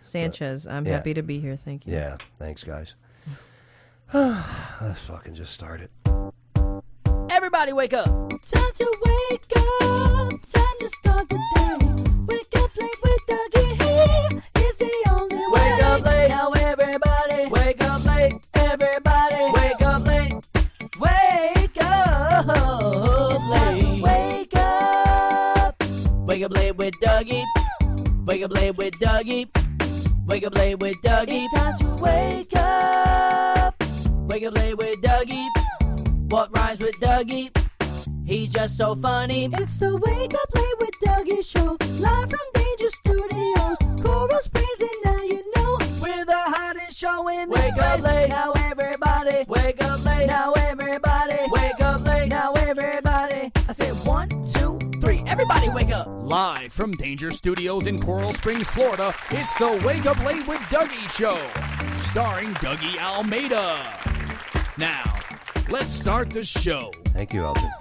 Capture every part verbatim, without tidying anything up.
Sanchez. I'm yeah. happy to be here. Thank you. Yeah, thanks, guys. Let's fucking just start it. Everybody wake up. Time to wake up. Time to start the day. Wake up late with Dougie. He is the only way. Wake up late. Now everybody. Wake up late. Everybody. Wake up late. Wake up late. Wake up. Wake up late with Dougie. Wake up late with Dougie. Wake up late with Dougie. It's time to wake up. Wake up late with Dougie. What rhymes with Dougie? He's just so funny. It's the Wake Up Late with Dougie show. Live from Danger Studios. Coral Springs and now you know. We're the hottest show in this Wake place. up late. Now everybody. Wake up late. Now everybody. Wake up late. Now everybody. I said one, two, three. Everybody wake up. Live from Danger Studios in Coral Springs, Florida, it's the Wake Up Late with Dougie show, starring Dougie Almeida. Now, let's start the show. Thank you, Elton.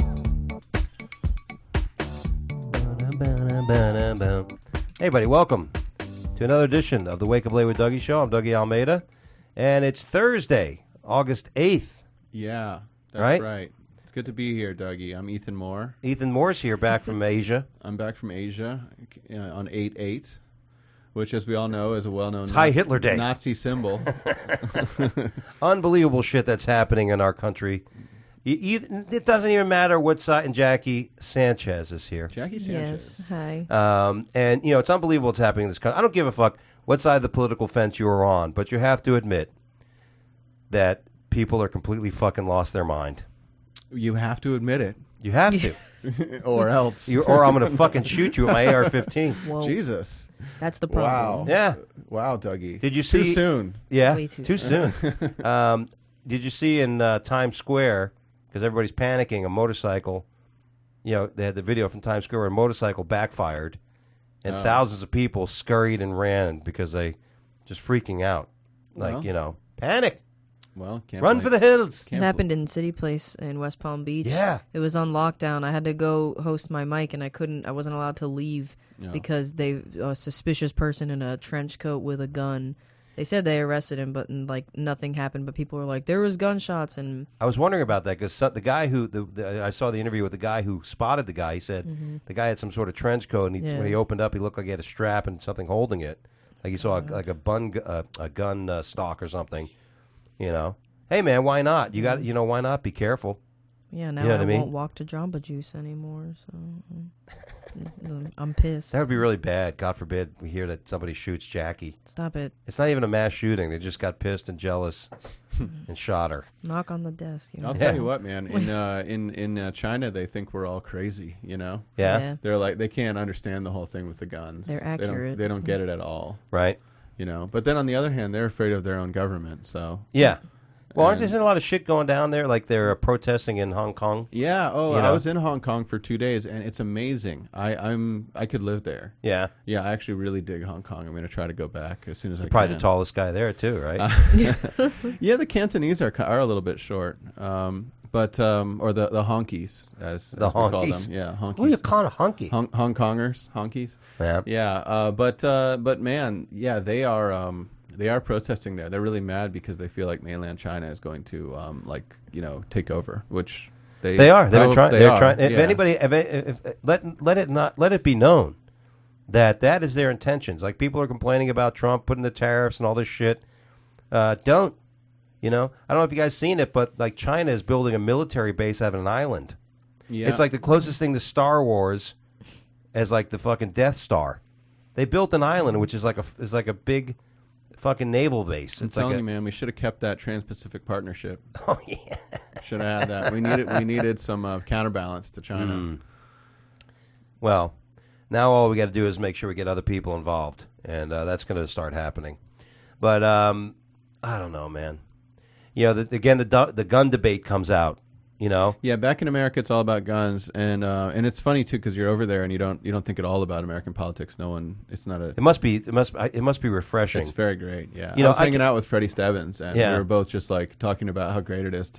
Hey, everybody, welcome to another edition of the Wake Up Late with Dougie show. I'm Dougie Almeida, and it's Thursday, August eighth. Yeah, that's right? right. It's good to be here, Dougie. I'm Ethan Moore. Ethan Moore's here, back from Asia. I'm back from Asia uh, on eight eight, which, as we all know, is a well-known It's High Hitler Day. Nazi symbol. Unbelievable shit that's happening in our country. You, you, it doesn't even matter what side, and Jackie Sanchez is here. Jackie Sanchez. Yes. Hi. Um, and, you know, it's unbelievable what's happening in this country. I don't give a fuck what side of the political fence you are on, but you have to admit that people are completely fucking lost their mind. You have to admit it. You have to. Or else. You, or I'm going to fucking shoot you with my A R fifteen. Whoa. Jesus. That's the problem. Wow. Yeah. Wow, Dougie. Did you see? Too soon. Yeah. Way too Too soon. um, did you see in uh, Times Square, because everybody's panicking, a motorcycle, you know, they had the video from Times Square where a motorcycle backfired, and Oh. thousands of people scurried and ran because they just freaking out. Like, Well. you know, panic. Well, can't Run blame- for the hills. It can't happened in City Place in West Palm Beach. Yeah. It was on lockdown. I had to go host my mic, and I couldn't. I wasn't allowed to leave No. because they a suspicious person in a trench coat with a gun. They said they arrested him, but like nothing happened. But people were like, there was gunshots, and I was wondering about that because the guy who the, the I saw the interview with the guy who spotted the guy. He said the guy had some sort of trench coat, and he, Yeah. when he opened up, he looked like he had a strap and something holding it, like he saw a, like a bun gu- uh, a gun uh, stock or something. You know, hey man, why not? You got you know why not? Be careful. yeah, now You know what I I mean? won't walk to Jamba Juice anymore. So mm, I'm pissed. That would be really bad. God forbid we hear that somebody shoots Jackie. Stop it. It's not even a mass shooting. They just got pissed and jealous and shot her. Knock on the desk. You know? I'll Yeah. tell you what, man. In uh, in in uh, China, they think we're all crazy. You know, Yeah, Yeah. they're like they can't understand the whole thing with the guns. They're They don't, accurate. they don't get it at all. right. You know. But then on the other hand, they're afraid of their own government. So Yeah. Well, aren't And- there a lot of shit going down there? Like they're uh, protesting in Hong Kong. yeah. Oh, You I know? was in Hong Kong for two days, and it's amazing. I I'm I could live there. Yeah, Yeah, I actually really dig Hong Kong. I'm going to try to go back as soon as I you're probably can. the tallest guy there too, right? Uh, yeah, the Cantonese are ki- are a little bit short, um, but um, or the the honkies as, The as we call honkies? them. Yeah, honkies. Oh, you're kind of hunky. Hong, Hong Kongers, honkies. Yeah. Yeah, uh, but uh, but man, yeah, they are um, they are protesting there. They're really mad because they feel like mainland China is going to um, like you know take over, which they They are. They're prob- trying. they They're are, trying. If yeah. anybody, if, if, if, let let it not let it be known that that is their intentions. Like people are complaining about Trump putting the tariffs and all this shit. Uh, don't. You know, I don't know if you guys seen it, but like China is building a military base out of an island. yeah. It's like the closest thing to Star Wars as like the fucking Death Star. They built an island which is like a is like a big fucking naval base. I'm It's like telling a, you, man, we should have kept that Trans-Pacific Partnership. oh yeah. Should have had that. We needed we needed some uh, counterbalance to China. Mm. Well, now all we got to do is make sure we get other people involved, and uh, that's going to start happening. But um, I don't know, man. You know, the, again, the du- the gun debate comes out. You know, Yeah, back in America, it's all about guns, and uh, and it's funny too because you're over there and you don't you don't think at all about American politics. No one, it's not a. it must be it must it must be refreshing. It's very great. Yeah, You I know, was I hanging can- out with Freddie Stebbins, and Yeah. we were both just like talking about how great it is to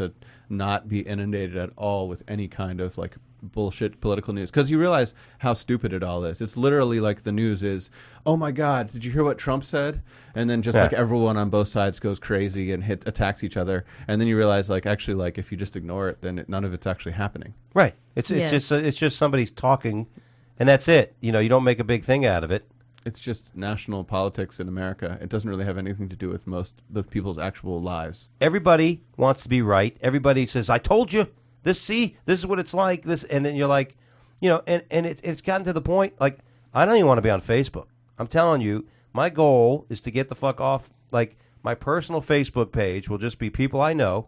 not be inundated at all with any kind of like bullshit political news, because you realize how stupid it all is. It's literally like the news is, oh my God, did you hear what Trump said? And then just Yeah. like everyone on both sides goes crazy and hit attacks each other, and then you realize like actually like if you just ignore it, then it, none of it's actually happening. Right. It's it's Yeah. just it's just somebody's talking, and that's it. You know, you don't make a big thing out of it. It's just national politics in America. It doesn't really have anything to do with most with people's actual lives. Everybody wants to be right. Everybody says, "I told you this. See, this is what it's like." This, and then you're like, you know, and and it's it's gotten to the point like I don't even want to be on Facebook. I'm telling you, my goal is to get the fuck off. Like my personal Facebook page will just be people I know,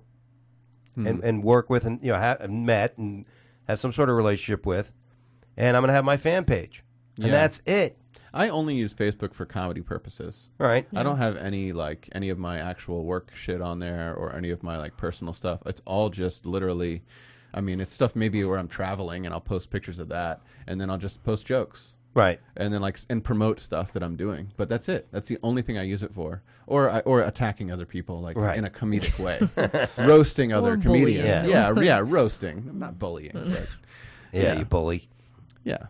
and and work with, and you know, have met and have some sort of relationship with, and I'm gonna have my fan page, and Yeah. that's it. I only use Facebook for comedy purposes. All right. I don't have any like any of my actual work shit on there or any of my like personal stuff. It's all just literally, I mean, it's stuff maybe where I'm traveling and I'll post pictures of that, and then I'll just post jokes. Right. And then like s- and promote stuff that I'm doing, but that's it. That's the only thing I use it for, or I, or attacking other people like Right. in a comedic way, roasting other Or comedians. bullying. Yeah, yeah, roasting. I'm not bullying, but Yeah, Yeah. you bully. yeah,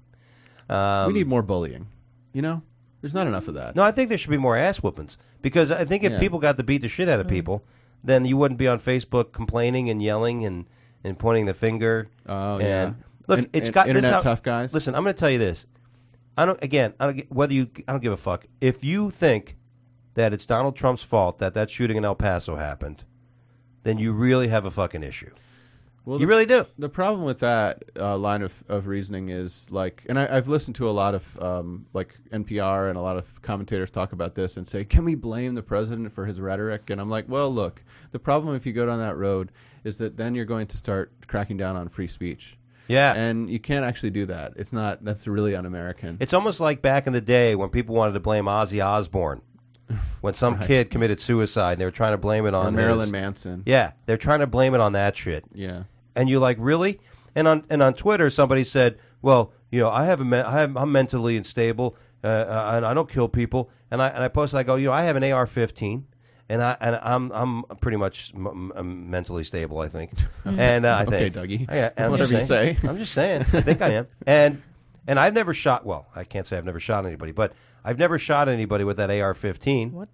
Um, we need more bullying. You know, there's not enough of that. No, I think there should be more ass whoopings, because I think if Yeah. people got to beat the shit out of people, then you wouldn't be on Facebook complaining and yelling and, and pointing the finger. Oh and yeah. Look, In- it's in- got this internet how- tough guys. Listen, I'm going to tell you this. I don't. Again, I don't, gi- whether you, I don't give a fuck. If you think that it's Donald Trump's fault that that shooting in El Paso happened, then you really have a fucking issue. Well, You the- really do. The problem with that uh, line of, of reasoning is like, and I, I've listened to a lot of um, like N P R and a lot of commentators talk about this and say, can we blame the president for his rhetoric? And I'm like, well, look, the problem if you go down that road is that then you're going to start cracking down on free speech. Yeah. And you can't actually do that. It's not, that's really un-American. It's almost like back in the day when people wanted to blame Ozzy Osbourne when some Right. kid committed suicide. And they were trying to blame it on Or Marilyn his- Manson. Yeah, they're trying to blame it on that shit. Yeah. And you're like, really? And on and on Twitter, somebody said, well, you know, I have a me- I have, I'm mentally unstable, uh, uh, and I don't kill people. And I and I posted, I go, you know, I have an A R fifteen, and I and I'm I'm pretty much m- m- mentally stable, I think. And uh, I Okay, think, Dougie. Yeah, and I'm Whatever just you saying- say. I'm just saying, I think I am. And and I've never shot. Well, I can't say I've never shot anybody, but I've never shot anybody with that A R fifteen. What?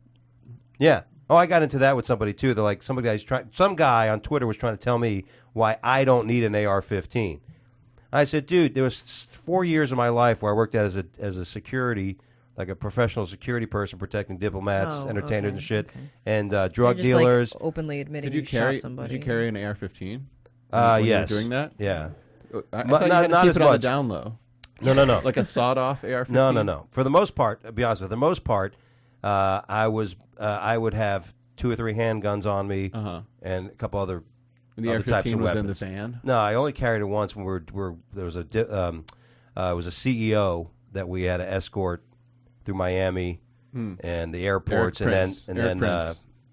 Yeah. Oh, I got into that with somebody too. They're like, somebody guy's trying. Some guy on Twitter was trying to tell me why I don't need an A R fifteen. I said, dude, there was s- four years of my life where I worked as a as a security, like a professional security person protecting diplomats, Oh, entertainers, okay, and shit, okay. and uh, You're drug just, like, dealers. openly admitting Did you you carry, shot somebody. did you carry an A R fifteen? uh, when you were yes, doing that? Yeah. I, I Mu- thought you not- had to not keep as it on the much. down low. No, no, no. Like a sawed-off A R fifteen? No, no, no. For the most part, to be honest with you, for the most part, uh, I was uh, I would have two or three handguns on me Uh-huh. and a couple other. And the other A R types fifteen of was in the weapons. van? No, I only carried it once when we were, we were there was a di- um, uh, it was a C E O that we had to escort through Miami and the airports, Eric and Prince. then Eric and then uh,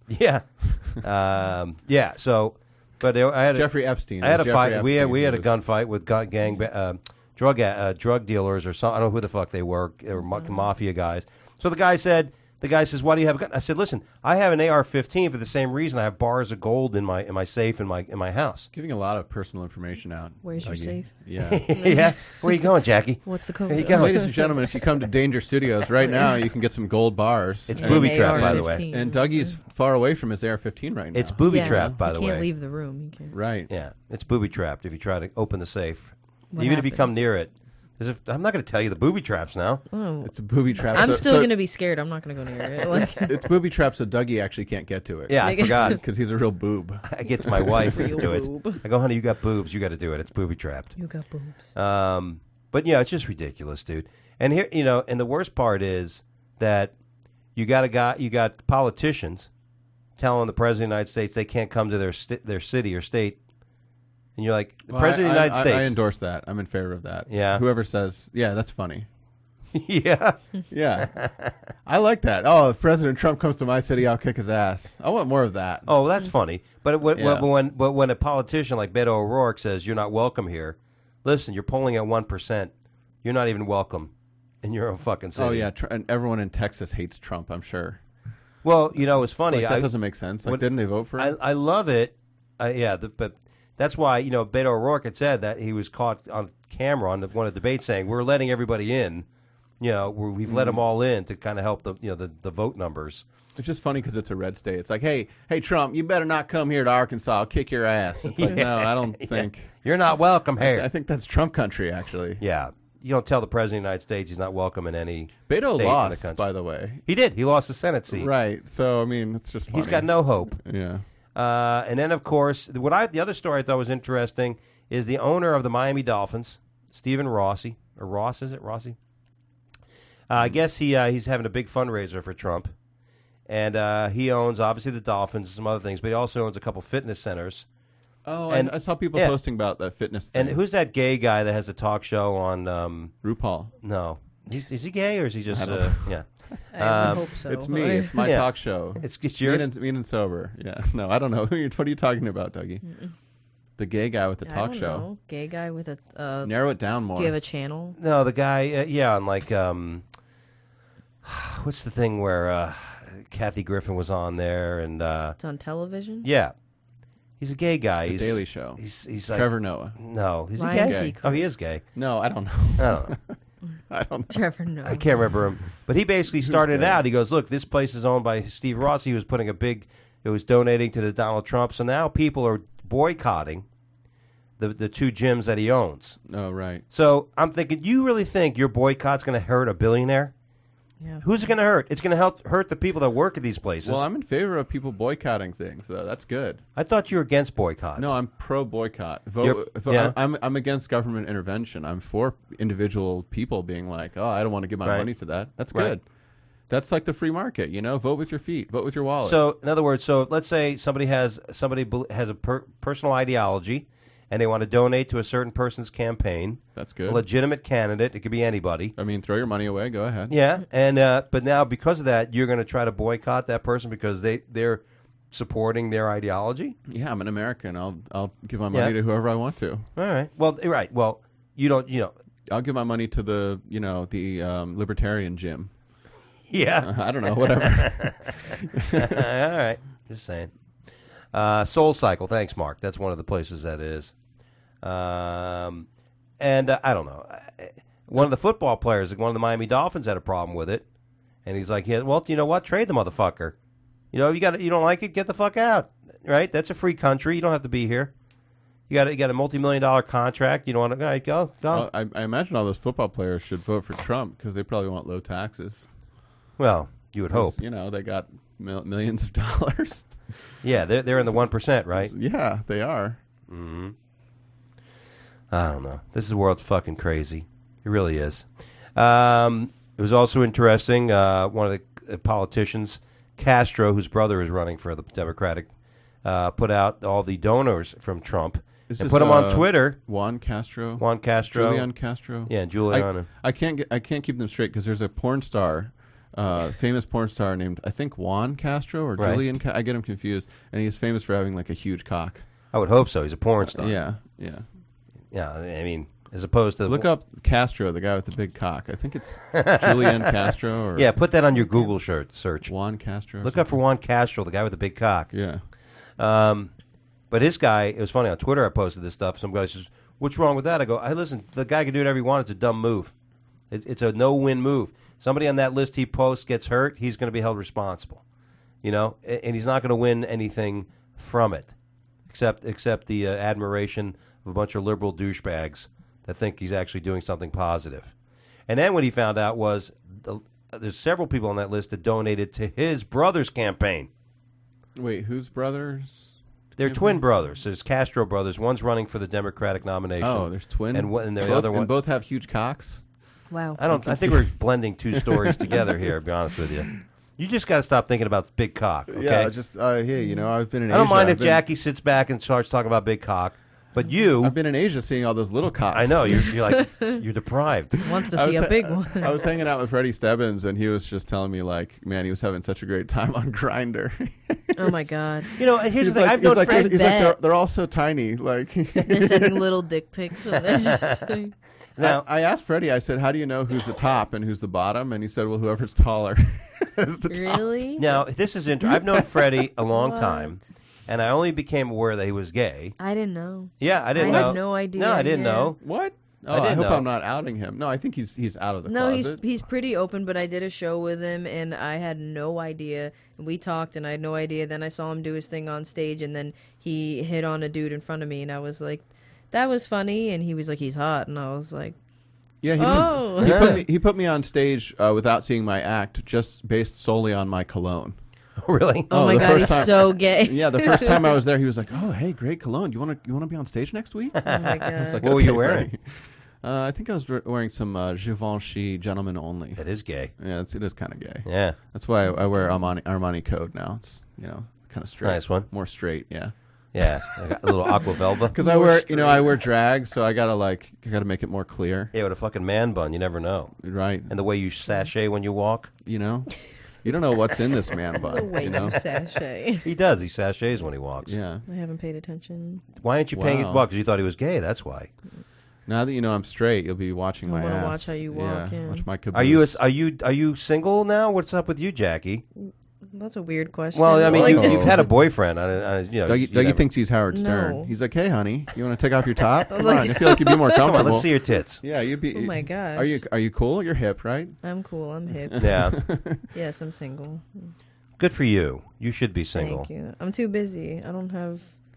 Prince. yeah, um, yeah. So, but I had a, Jeffrey Epstein. I had It a was fight. Jeffrey We had Epstein we who had a was- gunfight with gun, gang ba- uh, drug a- uh, drug dealers or some. I don't know who the fuck they were. They were ma- mafia guys. So the guy said. The guy says, "Why do you have a gun?" I said, "Listen, I have an A R fifteen for the same reason. I have bars of gold in my in my safe in my in my house." Giving a lot of personal information out. Where's your Dougie. safe? Yeah. Yeah, where are you going, Jackie? What's the code? There you go. Ladies and gentlemen, if you come to Danger Studios right now, you can get some gold bars. It's and, booby An trap, by A R the way. fifteen. and Dougie's far away from his A R fifteen right now. It's booby Yeah, trapped, by he the can't way. leave the room. He can't. right. Yeah, it's booby trapped if you try to open the safe. What Even if you come happens? near it. As if, I'm not going to tell you the booby traps now. Oh. It's a booby trap. I'm so, still so going to be scared. I'm not going to go near it. Like, It's booby trap so Dougie actually can't get to it. Yeah, I Like- forgot. Because he's a real boob. I get to my wife to Real do it. boob. I go, honey, you got boobs. You got to do it. It's booby trapped. you got boobs. Um, but yeah, it's just ridiculous, dude. And here, you know, and the worst part is that you got a guy, you got politicians telling the president of the United States they can't come to their st- their city or state, and you're like, the Well, president I, of the United I, States. I, I endorse that. I'm in favor of that. Yeah. Whoever says, yeah, that's funny. yeah, Yeah. I like that. Oh, if President Trump comes to my city, I'll kick his ass. I want more of that. oh, that's funny. But when, Yeah. when, when but when a politician like Beto O'Rourke says you're not welcome here, listen, you're polling at one percent. You're not even welcome in your own fucking city. Oh, yeah. Tr- and everyone in Texas hates Trump, I'm sure. Well, you know, it's funny. Like, that I, doesn't make sense. Like, what- didn't they vote for I, him? I love it Uh, yeah, the, but that's why, you know, Beto O'Rourke had said that he was caught on camera on the, one of the debates saying, we're letting everybody in. You know, we're, we've mm. let them all in to kind of help the, you know, the, the vote numbers. It's just funny because it's a red state. It's like, hey, hey, Trump, you better not come here to Arkansas. I'll kick your ass. It's like, yeah. no, I don't think. Yeah. You're not welcome here. I, I think that's Trump country, actually. Yeah. You don't tell the president of the United States he's not welcome in any Beto state lost, in the country. by the way. He did. He lost the Senate seat. Right. So, I mean, it's just funny. He's got no hope. Yeah. Uh, and then, of course, what I the other story I thought was interesting is the owner of the Miami Dolphins, Stephen Rossi, or Ross, is it? Rossi? Uh, I guess he uh, he's having a big fundraiser for Trump. And uh, he owns, obviously, the Dolphins and some other things, but he also owns a couple fitness centers. Oh, and and I saw people yeah. posting about that fitness thing. And who's that gay guy that has a talk show on... Um, RuPaul. No. He's, is he gay or is he just... I don't Uh, know. yeah. I would Um, hope so. It's me. It's my Yeah. talk show. It's, it's yours? Mean and, mean and sober. Yeah. No, I don't know. What are you talking about, Dougie? Mm-mm. The gay guy with the I talk don't show. know. Gay guy with a... Uh, Narrow it down more. do you have a channel? No, the guy... Uh, yeah, on like... Um, what's the thing where uh, Kathy Griffin was on there and... Uh, It's on television? yeah. He's a gay guy. The he's, Daily Show. He's, he's like... Trevor Noah. No. Is he Ryan gay? Seacrest. Oh, he is gay. No, I don't know. I don't know. I don't know. Trevor Noah. I can't remember him. But he basically started it gay? out. He goes, look, this place is owned by Steve Rossi, who was putting a big... It was donating to the Donald Trump. So now people are boycotting the the two gyms that he owns. Oh, right. So I'm thinking, you really think your boycott's going to hurt a billionaire? Yeah. Who's it going to hurt? It's going to help hurt the people that work at these places. Well, I'm in favor of people boycotting things, though. That's good. I thought you were against boycotts. No, I'm pro boycott. You're- Vote. vote yeah. I'm I'm against government intervention. I'm for individual people being like, oh, I don't want to give my Right. money to that. That's Right. good. That's like the free market, you know. Vote with your feet. Vote with your wallet. So, in other words, so let's say somebody has somebody bel- has a per- personal ideology, and they want to donate to a certain person's campaign. That's A good. legitimate candidate. It could be anybody. I mean, throw your money away. Go ahead. Yeah, and uh, but now because of that, you're going to try to boycott that person because they they're supporting their ideology. Yeah, I'm an American. I'll I'll give my money Yeah. to whoever I want to. All right. Well, right. Well, you don't. You know. I'll give my money to the you know the um, libertarian gym. Yeah. I don't know. Whatever. All right. Just saying. Uh, Soul Cycle. Thanks, Mark. That's one of the places that is. Um, and uh, I don't know. One of the football players, one of the Miami Dolphins, had a problem with it, and he's like, "Yeah, well, you know what? Trade the motherfucker. You know, you got you don't like it, get the fuck out. Right? That's a free country. You don't have to be here. You got you got a multi-million dollar contract. You don't want to all right, go go. Well, I, I imagine all those football players should vote for Trump because they probably want low taxes. Well, you would hope. You know, they got mil- millions of dollars. Yeah, they're they're in the one percent, right? Yeah, they are. Mm-hmm. I don't know. This is the world's fucking crazy. It really is. Um, it was also interesting. Uh, one of the uh, politicians, Castro, whose brother is running for the Democratic, uh, put out all the donors from Trump Is and this, put them on uh, Twitter. Juan Castro, Juan Castro, Julian Castro. yeah, and Giuliani. I, I can't get, I can't keep them straight because there's a porn star, uh, famous porn star named I think Juan Castro or Right. Julian. Ca- I get him confused, and he's famous for having like a huge cock. I would hope so. He's a porn star. Yeah, yeah. yeah. I mean, as opposed to Look up Castro, the guy with the big cock. I think it's Julian Castro or Yeah, put that on your Google shirt search. Juan Castro. or Look up for Juan Castro, the guy with the big cock. something. Yeah. Um, but his guy, it was funny, on Twitter I posted this stuff. Some guy says, what's wrong with that? I go, hey, listen, the guy can do whatever he wants. It's a dumb move. It's, it's a no-win move. Somebody on that list he posts gets hurt, he's going to be held responsible. You know, and, and he's not going to win anything from it, except except the uh, admiration of a bunch of liberal douchebags that think he's actually doing something positive. And then what he found out was the, there's several people on that list that donated to his brother's campaign. Wait, whose brothers? They're campaign? twin brothers. There's Castro brothers. One's running for the Democratic nomination. Oh, there's twin. And, one- and the both, other one. and both have huge cocks. Wow. I don't. I think we're blending two stories together here. To be honest with you, you just got to stop thinking about big cock. Okay? Yeah, just uh, hey, you know, I've been in. I don't Asia. mind I've if been, Jackie sits back and starts talking about big cock, but you, I've been in Asia seeing all those little cocks. I know you're, you're like you're deprived. Wants to I see was a ha- big one. I was hanging out with Freddie Stebbins, and he was just telling me, like, man, he was having such a great time on Grindr. Oh my god. You know, and here's he's the thing. like, I've he's known like, Fred he's like they're, Bet. they're all so tiny. Like, They're sending little dick pics. Of this. now. I, I asked Freddie, I said, how do you know who's the top and who's the bottom? And he said, well, whoever's taller is the top. Really? Now this is interesting. I've known Freddie a long What? time, and I only became aware that he was gay. I didn't know. Yeah, I didn't I know. had no idea, No, I didn't yeah. know. What? Oh, I I, didn't hope know. I'm not outing him. No, I think he's he's out of the No, he's closet. he's pretty open, but I did a show with him, and I had no idea. We talked, and I had no idea. Then I saw him do his thing on stage, and then he hit on a dude in front of me, and I was like, "That was funny." And he was like, "He's hot," and I was like, yeah, he, "Oh." he put me he put me on stage uh, without seeing my act, just based solely on my cologne. Really? Oh, Oh, my the god, first he's time- so gay. Yeah, the first time I was there, he was like, "Oh, hey, great cologne. You want to you want to be on stage next week?" Oh my I god. was like, What were you "Okay, wearing?" Freddie." Uh, I think I was re- wearing some uh, Givenchy Gentlemen Only. It is gay. Yeah, it's, it is kind of gay. Yeah. That's why I, I wear Armani, Armani Code now. It's you know kind of straight. Nice one. More straight, yeah. Yeah. I got a little aqua velva. Because I wear you know I wear drag, so I gotta like I gotta make it more clear, Yeah, with a fucking man bun. You never know. right? And the way you sashay when you walk. You know, you don't know what's in this man The bun. way You know, you sashay. He does. He sashays when he walks. yeah. I haven't paid attention. Why aren't you paying it? Wow. Well, because you thought he was gay. That's why. Now that you know I'm straight, you'll be watching I my wanna ass. watch how you walk, yeah. Watch my caboose. Are you a, are you are you single now? What's up with you, Jackie? That's a weird question. Well, I mean, you, Like- you've had a boyfriend. I, I, you know, Dougie, you Dougie never- thinks he's Howard Stern. No. He's like, "Hey, honey, you want to take off your top? Come Like- on, I feel like you'd be more Come comfortable." on, let's see your tits. Yeah, you'd be. Oh my gosh. Are you are you cool? You're hip, right? I'm cool. I'm hip. Yeah. Yes, I'm single. Good for you. You should be single. Thank you. I'm too busy. I don't have.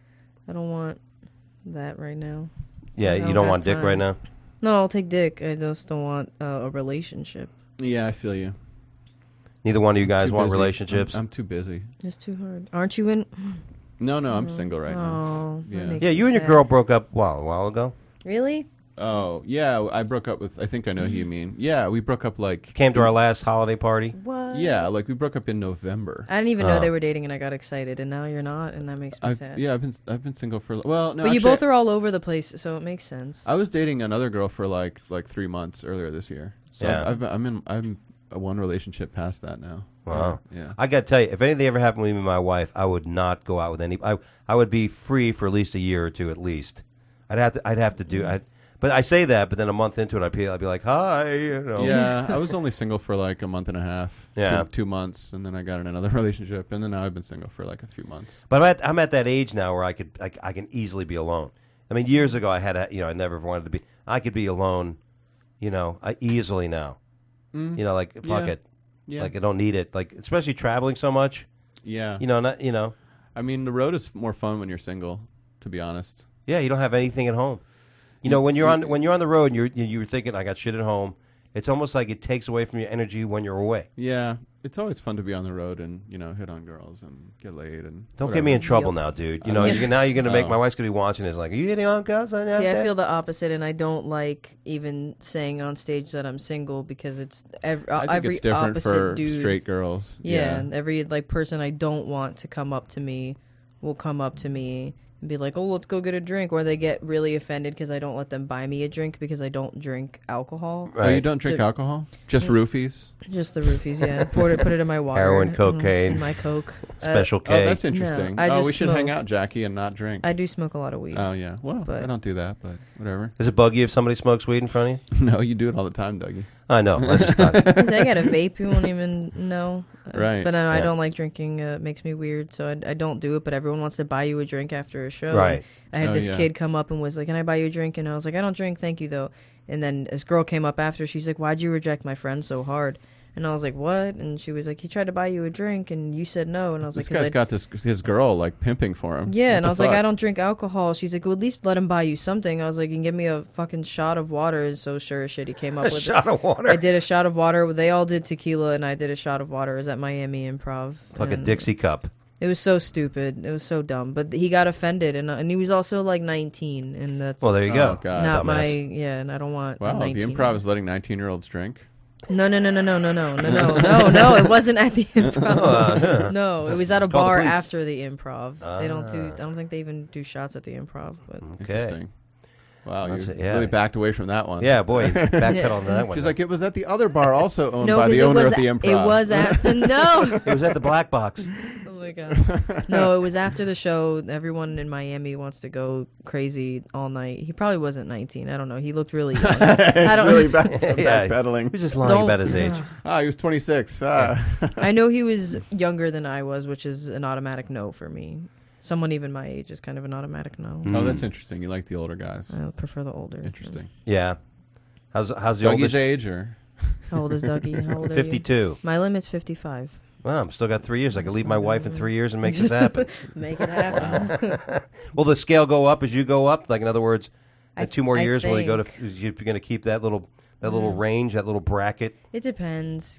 I don't want that right now. Yeah, I you don't don't got want dick time. right now. No, I'll take dick. I just don't want uh, a relationship. Yeah, I feel you. Neither one of you guys Too want busy. relationships. I'm, I'm too busy. It's too hard. Aren't you in? No, no, I'm Oh. single right now. Oh, that Yeah. makes yeah, me you and your sad. girl broke up a while, a while ago. Really? Oh, yeah, I broke up with. I think I know who you mean. Yeah, we broke up like. Came to our last holiday party. What? Yeah, like we broke up in November. I didn't even know Oh. they were dating, and I got excited, and now you're not, and that makes me I've, sad. yeah, I've been I've been single for well, no, but you actually, both are all over the place, so it makes sense. I was dating another girl for like like three months earlier this year. So Yeah. I've, I've, I'm in I'm a one relationship past that now. Wow. Yeah. I got to tell you, if anything ever happened with me and my wife, I would not go out with any. I I would be free for at least a year or two, at least. I'd have to. I'd have to do. I'd, but I say that, but then a month into it, I'd be, I'd be like, "Hi," you know. Yeah, I was only single for like a month and a half. Yeah. two, two months, and then I got in another relationship, and then now I've been single for like a few months. But I'm at, I'm at that age now where I could I, I can easily be alone. I mean, years ago I had a, you know I never wanted to be. I could be alone, you know, I easily now. Mm. You know, like fuck Yeah. it, Yeah, like I don't need it. Like especially traveling so much. yeah. You know, not you know. I mean, the road is more fun when you're single, to be honest. Yeah, you don't have anything at home. You know, when you're on when you're on the road and you're you're thinking I got shit at home. It's almost like it takes away from your energy when you're away. Yeah, it's always fun to be on the road and you know hit on girls and get laid and. Don't whatever. get me in trouble now, dude. You know, Yeah. you're, now you're gonna make Oh. my wife's gonna be watching this. Like, are you hitting on girls? See, I feel the opposite, and I don't like even saying on stage that I'm single because it's ev- I think every it's different opposite for dude. straight girls. Yeah, and every like person I don't want to come up to me will come up to me and be like, "Oh, let's go get a drink," or they get really offended because I don't let them buy me a drink because I don't drink alcohol. Oh, you don't drink So- alcohol? Just roofies? Just the roofies, yeah. Pour it, put it in my water. Heroin, mhm, cocaine. in my Coke. Uh, Special Oh, K. that's interesting. I oh, just we should hang smoke. out, Jackie, and not drink. I do smoke a lot of weed. Oh yeah. Well, But- I don't do that, but whatever. Does it bug you if somebody smokes weed in front of you? No, you do it all the time, Dougie. I know. I just thought. Because I got a vape, you won't even know. Uh, Right. But no, I Yeah. don't like drinking. Uh, it makes me weird, so I, I don't do it. But everyone wants to buy you a drink after a show. Right. I had Oh, this yeah. kid come up and was like, "Can I buy you a drink?" And I was like, "I don't drink, thank you, though." And then this girl came up after. She's like, "Why'd you reject my friend so hard?" And I was like, "What?" And she was like, "He tried to buy you a drink, and you said no." And I was This like, "'Cause guy's I- got this his girl like pimping for him. Yeah, What and the I was like, fuck? "I don't drink alcohol." She's like, "Well, at least let him buy you something." I was like, "You can give me a fucking shot of water." And so sure as shit, he came up A with shot of water. I did a shot of water. They all did tequila, and I did a shot of water. It was at Miami Improv. Like a and Dixie cup. It was so stupid. It was so dumb. But he got offended, and uh, and he was also like nineteen, and that's Well, there you Oh, go. God. not Dumbass. my yeah. And I don't want. a Wow, the nineteen. improv is letting nineteen-year-olds drink. No, no, no, no, no, no, no, no, no, no, no. It wasn't at the improv. Uh, No, it was at a Call the bar police. after the improv. They don't do. Ah. I don't think they even do shots at the improv. But Okay. Interesting. Wow, That's you it, yeah. really backed away from that one. Yeah, boy, backpedal Yeah. on that one. She's like, it was at the other bar, also owned no, by because the it owner was of the improv. it was after no. it was at the Black Box. Oh my god. No, it was after the show. Everyone in Miami wants to go crazy all night. He probably wasn't nineteen. I don't know. He looked really young. I don't really back, Yeah. backpedaling. He was just lying Don't- about his age. Ah, he was twenty-six. Ah. I know he was younger than I was, which is an automatic no for me. someone even my age is kind of an automatic no. Mm. Oh, that's interesting. You like the older guys. I prefer the older. Interesting. Yeah. How's how's the Dougie's oldest? age or How old is Dougie? How old are you? fifty-two. My limit's fifty-five. Well, I'm still got three years. I can That's leave my not wife bad. in three years and make this happen. Make it happen. Will the scale go up as you go up? Like in other words, in I two more I years, will you go to? think- You're going to keep that little that little Yeah. range, that little bracket. It depends.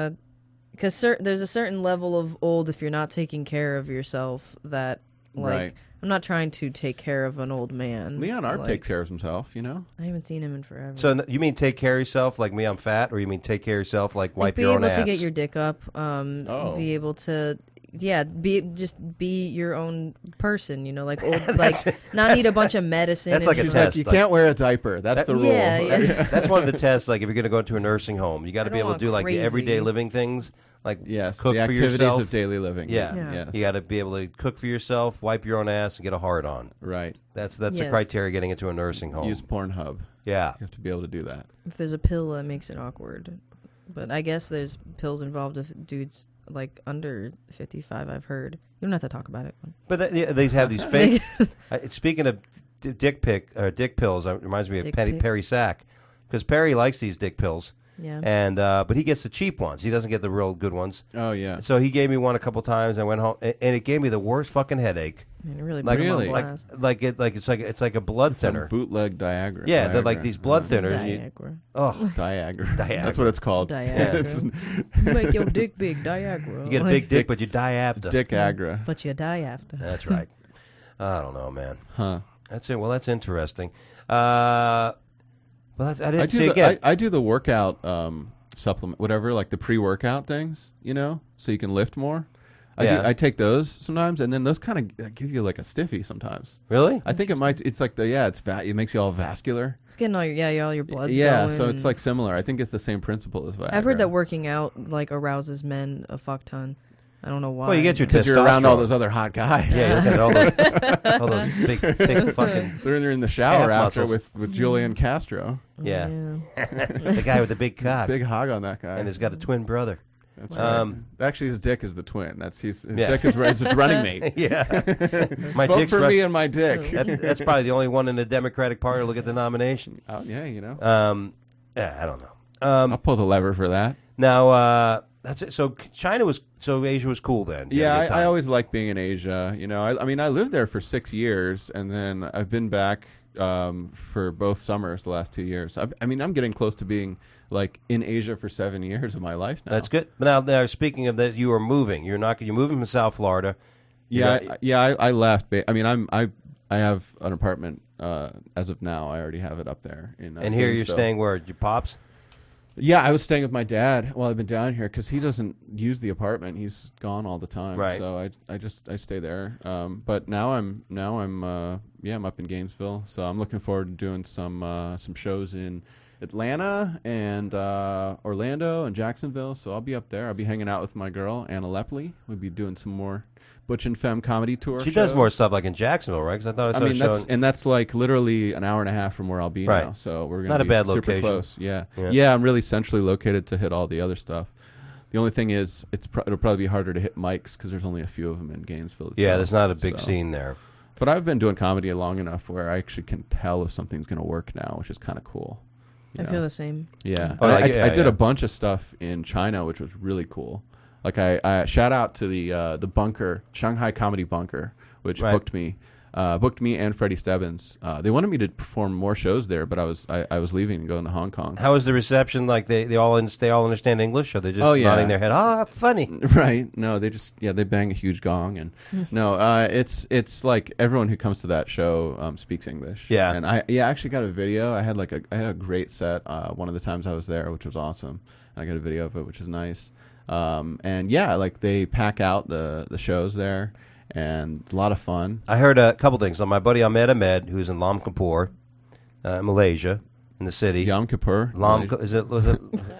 Because cer- there's a certain level of old if you're not taking care of yourself that, like, Right. I'm not trying to take care of an old man. Leon Art like, takes care of himself, you know? I haven't seen him in forever. So n- you mean take care of yourself like me? I'm fat, or you mean take care of yourself like wipe like, be your own able ass? to get your dick up. Um, Oh. Be able to, yeah, be just be your own person. You know, like old, like not need a bunch of medicine. that's and like a She's shit. test. like, you like- can't wear a diaper. That's That- the rule. Yeah, yeah. That's one of the tests. Like if you're going to go into a nursing home, you got to I be don't able to want do like the crazy. everyday living things, like Yes, cook the for activities yourself. of daily living. Yeah. Yeah. Yes. You got to be able to cook for yourself, wipe your own ass, and get a hard on. Right. That's that's the Yes. criteria getting into a nursing home. Use Pornhub. yeah. You have to be able to do that. If there's a pill, that makes it awkward. But I guess there's pills involved with dudes like under fifty-five. I've heard. You don't have to talk about it. But th- yeah, they have these fake. uh, speaking of d- dick pic, uh, dick pills, uh, reminds me of Dick Penny, pic. Perry Sack, because Perry likes these dick pills, Yeah. and uh, but he gets the cheap ones. He doesn't get the real good ones. Oh, yeah. So he gave me one a couple times. I went home, and, and it gave me the worst fucking headache. Man, it really Like, put 'em on Really? like, blast. like it, like it's like it's like a blood Some thinner. bootleg Diagra. Yeah, they're Viagra. like these blood Yeah. thinners. and you- Diagra. Oh, Diagra. Diagra. That's what it's called. Diagra. It's You make your dick big, Diagra. you get a Like, big dick, but you die after. Dick Agra. but you die after. That's right. I don't know, man. Huh. That's it. Well, that's interesting. Uh, well, that's, I didn't I do see the again. I, I do the workout um, supplement, whatever, like the pre-workout things, you know, so you can lift more. I Yeah. do, I take those sometimes, and then those kind of give you like a stiffy sometimes. really? I think it might. It's like the yeah, it's va- it makes you all vascular. It's getting all your yeah, all your blood. yeah, going so it's and- like similar. I think it's the same principle as Viagra. I've heard that working out like arouses men a fuck ton. I don't know why. Well, you get your because you're around testosterone. all those other hot guys. Yeah, you look at all those, all those big, thick fucking. They're in, they're in the shower Calf after muscles. with, with Julian Castro. Yeah, the guy with the big cock, Big hog on that guy. and he's got a twin brother. That's Um, right. Actually, his dick is the twin. That's his, his Yeah. dick is his his running mate. yeah, my Vote dick's for run- me and my dick. that, that's probably the only one in the Democratic Party to look at the nomination. Oh, yeah, you know. Um, yeah, I don't know. I'll Um, pull the lever for that. now uh, that's it. So China was, so Asia was cool then. You Yeah, had a good I, I time. always like being in Asia. You know, I, I mean, I lived there for six years, and then I've been back um, for both summers the last two years. I, I mean, I'm getting close to being like in Asia for seven years of my life now. That's good. But now, now, speaking of that, you are moving. You're not. You're moving from South Florida. Yeah, You're- I, yeah, I, I left. ba- I mean, I'm I I have an apartment uh, as of now. I already have it up there in. Uh, and here you're Gainesville. staying where? Your pops? Yeah, I was staying with my dad while I've been down here because he doesn't use the apartment. He's gone all the time. Right. So I, I just I stay there. Um, but now I'm now I'm uh, yeah I'm up in Gainesville. So I'm looking forward to doing some uh, some shows in Atlanta and uh, Orlando and Jacksonville. So I'll be up there. I'll be hanging out with my girl Anna Lepley. We'll be doing some more Butch and Femme comedy tour. She does shows. more stuff like in Jacksonville, right? Because I thought I I saw mean, a that's show. and that's like literally an hour and a half from where I'll be Right. now. So we're gonna Not a be bad super location. close. Yeah. Yeah. yeah, I'm really centrally located to hit all the other stuff. The only thing is, it's pro- it'll probably be harder to hit mics because there's only a few of them in Gainesville. Itself, yeah, there's not a big so. scene there. But I've been doing comedy long enough where I actually can tell if something's going to work now, which is kind of cool. you I know? feel the same. Yeah, Oh, I, like, I, yeah, I did yeah. a bunch of stuff in China, which was really cool. Like I, I shout out to the uh, the Bunker, Shanghai Comedy Bunker, which Right. booked me, uh, booked me and Freddie Stebbins. Uh, they wanted me to perform more shows there, but I was I, I was leaving and going to Hong Kong. How is the reception? Like they, they all in, they all understand English, or they just Oh, yeah. nodding their head? Ah, funny. Right? No, they just yeah they bang a huge gong and no, uh, it's it's like everyone who comes to that show um, speaks English. Yeah. and I yeah I actually got a video. I had like a I had a great set uh, one of the times I was there, which was awesome. I got a video of it, which is nice. Um, and yeah, like they pack out the the shows there, and a lot of fun. I heard a couple things. So my buddy Ahmed Ahmed, who's in Lam Kapur, uh, Malaysia, in the city. Yom Kippur, Lam, is it was it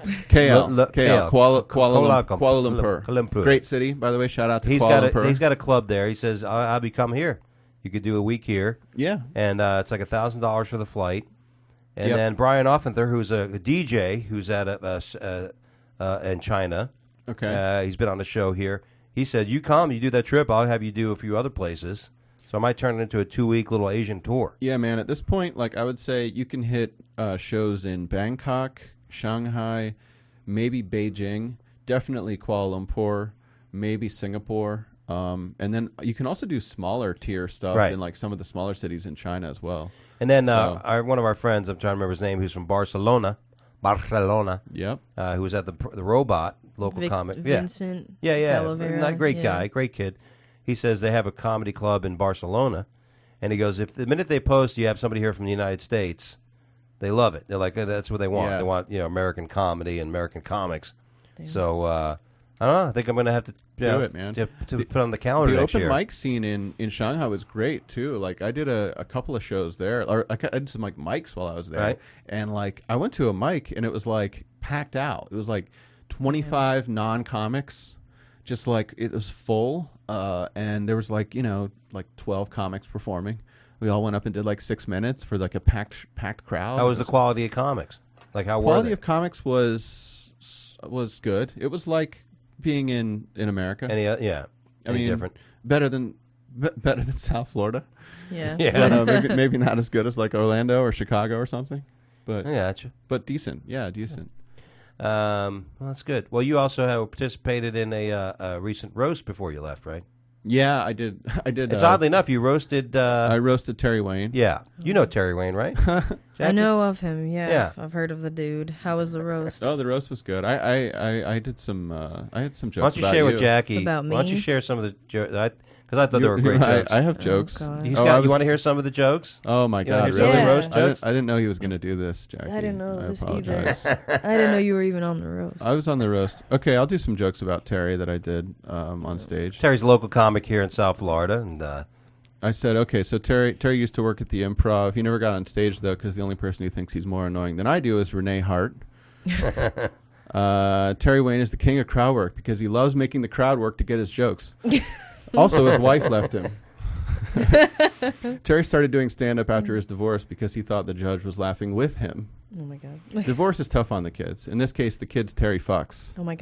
K L, L- L- K L, Kuala- Kuala, Kuala, Lumpur, Kuala Kuala Lumpur. Kuala Lumpur. Great city, by the way. Shout out to he's Kuala got a Lumpur. he's got a club there. He says I'll, I'll be come here. You could do a week here, yeah, and uh, it's like a thousand dollars for the flight. And Yep. then Brian Offenther, who's a, a D J, who's at a, a s- uh, uh, in China. okay. Uh, he's been on the show here. he said, "You come, you do that trip. I'll have you do a few other places." So I might turn it into a two-week little Asian tour. Yeah, man. At this point, like I would say, you can hit uh, shows in Bangkok, Shanghai, maybe Beijing, definitely Kuala Lumpur, maybe Singapore, um, and then you can also do smaller tier stuff Right. in like some of the smaller cities in China as well. And then uh, So- our, one of our friends, I'm trying to remember his name, who's from Barcelona, Barcelona, Yep. uh, who was at the the Robot local Vic- comic. Yeah, Vincent. yeah, yeah. Calavera, Not great yeah. guy, great kid. He says they have a comedy club in Barcelona, and he goes, if the minute they post, you have somebody here from the United States, they love it. They're like, "Oh, that's what they want. Yeah. They want you know American comedy and American comics. So uh, I don't know. I think I'm going to have to you Do know, it, man. To, to The- put on the calendar The next open year. mic scene in, in Shanghai was great too. Like I did a, a couple of shows there, or I ca- I did some like mics while I was there, Right. and like I went to a mic and it was like packed out. It was like twenty-five non-comics, just like it was full, uh, and there was like you know like twelve comics performing. We all went up and did like six minutes for like a packed packed crowd. How was It the quality of comics? Like how were quality they? of comics was was good. It was like being in in America. Any uh, yeah, I any mean, different? better than be- better than South Florida. Yeah. Yeah. But, uh, maybe maybe not as good as like Orlando or Chicago or something, but I gotcha. but decent. Yeah, decent. Um, well, that's good. Well, you also have participated in a, uh, a recent roast before you left, right? Yeah, I did. I did. It's uh, oddly enough, you roasted. Uh, I roasted Terry Wayne. yeah, you know Terry Wayne, right? I Jackie? know of him. Yeah, Yeah. I've- I've heard of the dude. How was the roast? Oh, the roast was good. I I, I, I did some. Uh, I had some Why jokes don't you about share you. with Jackie? About Why don't you me? share some of the jokes? Because I thought You- they were great I, jokes. I have Oh, jokes. God. He's Oh, got. I You was- want to hear some of the jokes? Oh my You wanna God! hear some Really? of the Yeah. roast I, didn't, jokes? I didn't know he was going to do this, Jackie. I didn't know I this apologize. either. I didn't know you were even on the roast. I was on the roast. Okay, I'll do some jokes about Terry that I did um, on stage. Terry's a local comic here in South Florida, and uh, I said, okay, so Terry Terry used to work at the Improv. He never got on stage, though, because the only person who thinks he's more annoying than I do is Renee Hart. uh, Terry Wayne is the king of crowd work because he loves making the crowd work to get his jokes. Also, his wife left him. Terry started doing stand-up after his divorce because he thought the judge was laughing with him. Oh my god. Divorce is tough on the kids. In this case, the kids Terry fucks. Oh my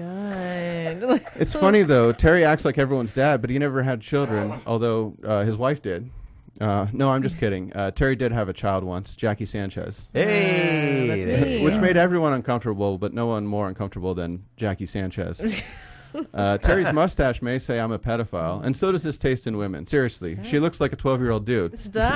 god. It's funny, though. Terry acts like everyone's dad, but he never had children, although uh, his wife did. Uh, no, I'm just kidding. Uh, Terry did have a child once, Jackie Sanchez, hey, that's there me. you which go. made everyone uncomfortable, but no one more uncomfortable than Jackie Sanchez. Uh, Terry's mustache may say I'm a pedophile, and so does his taste in women. Seriously, she looks like a twelve-year-old dude.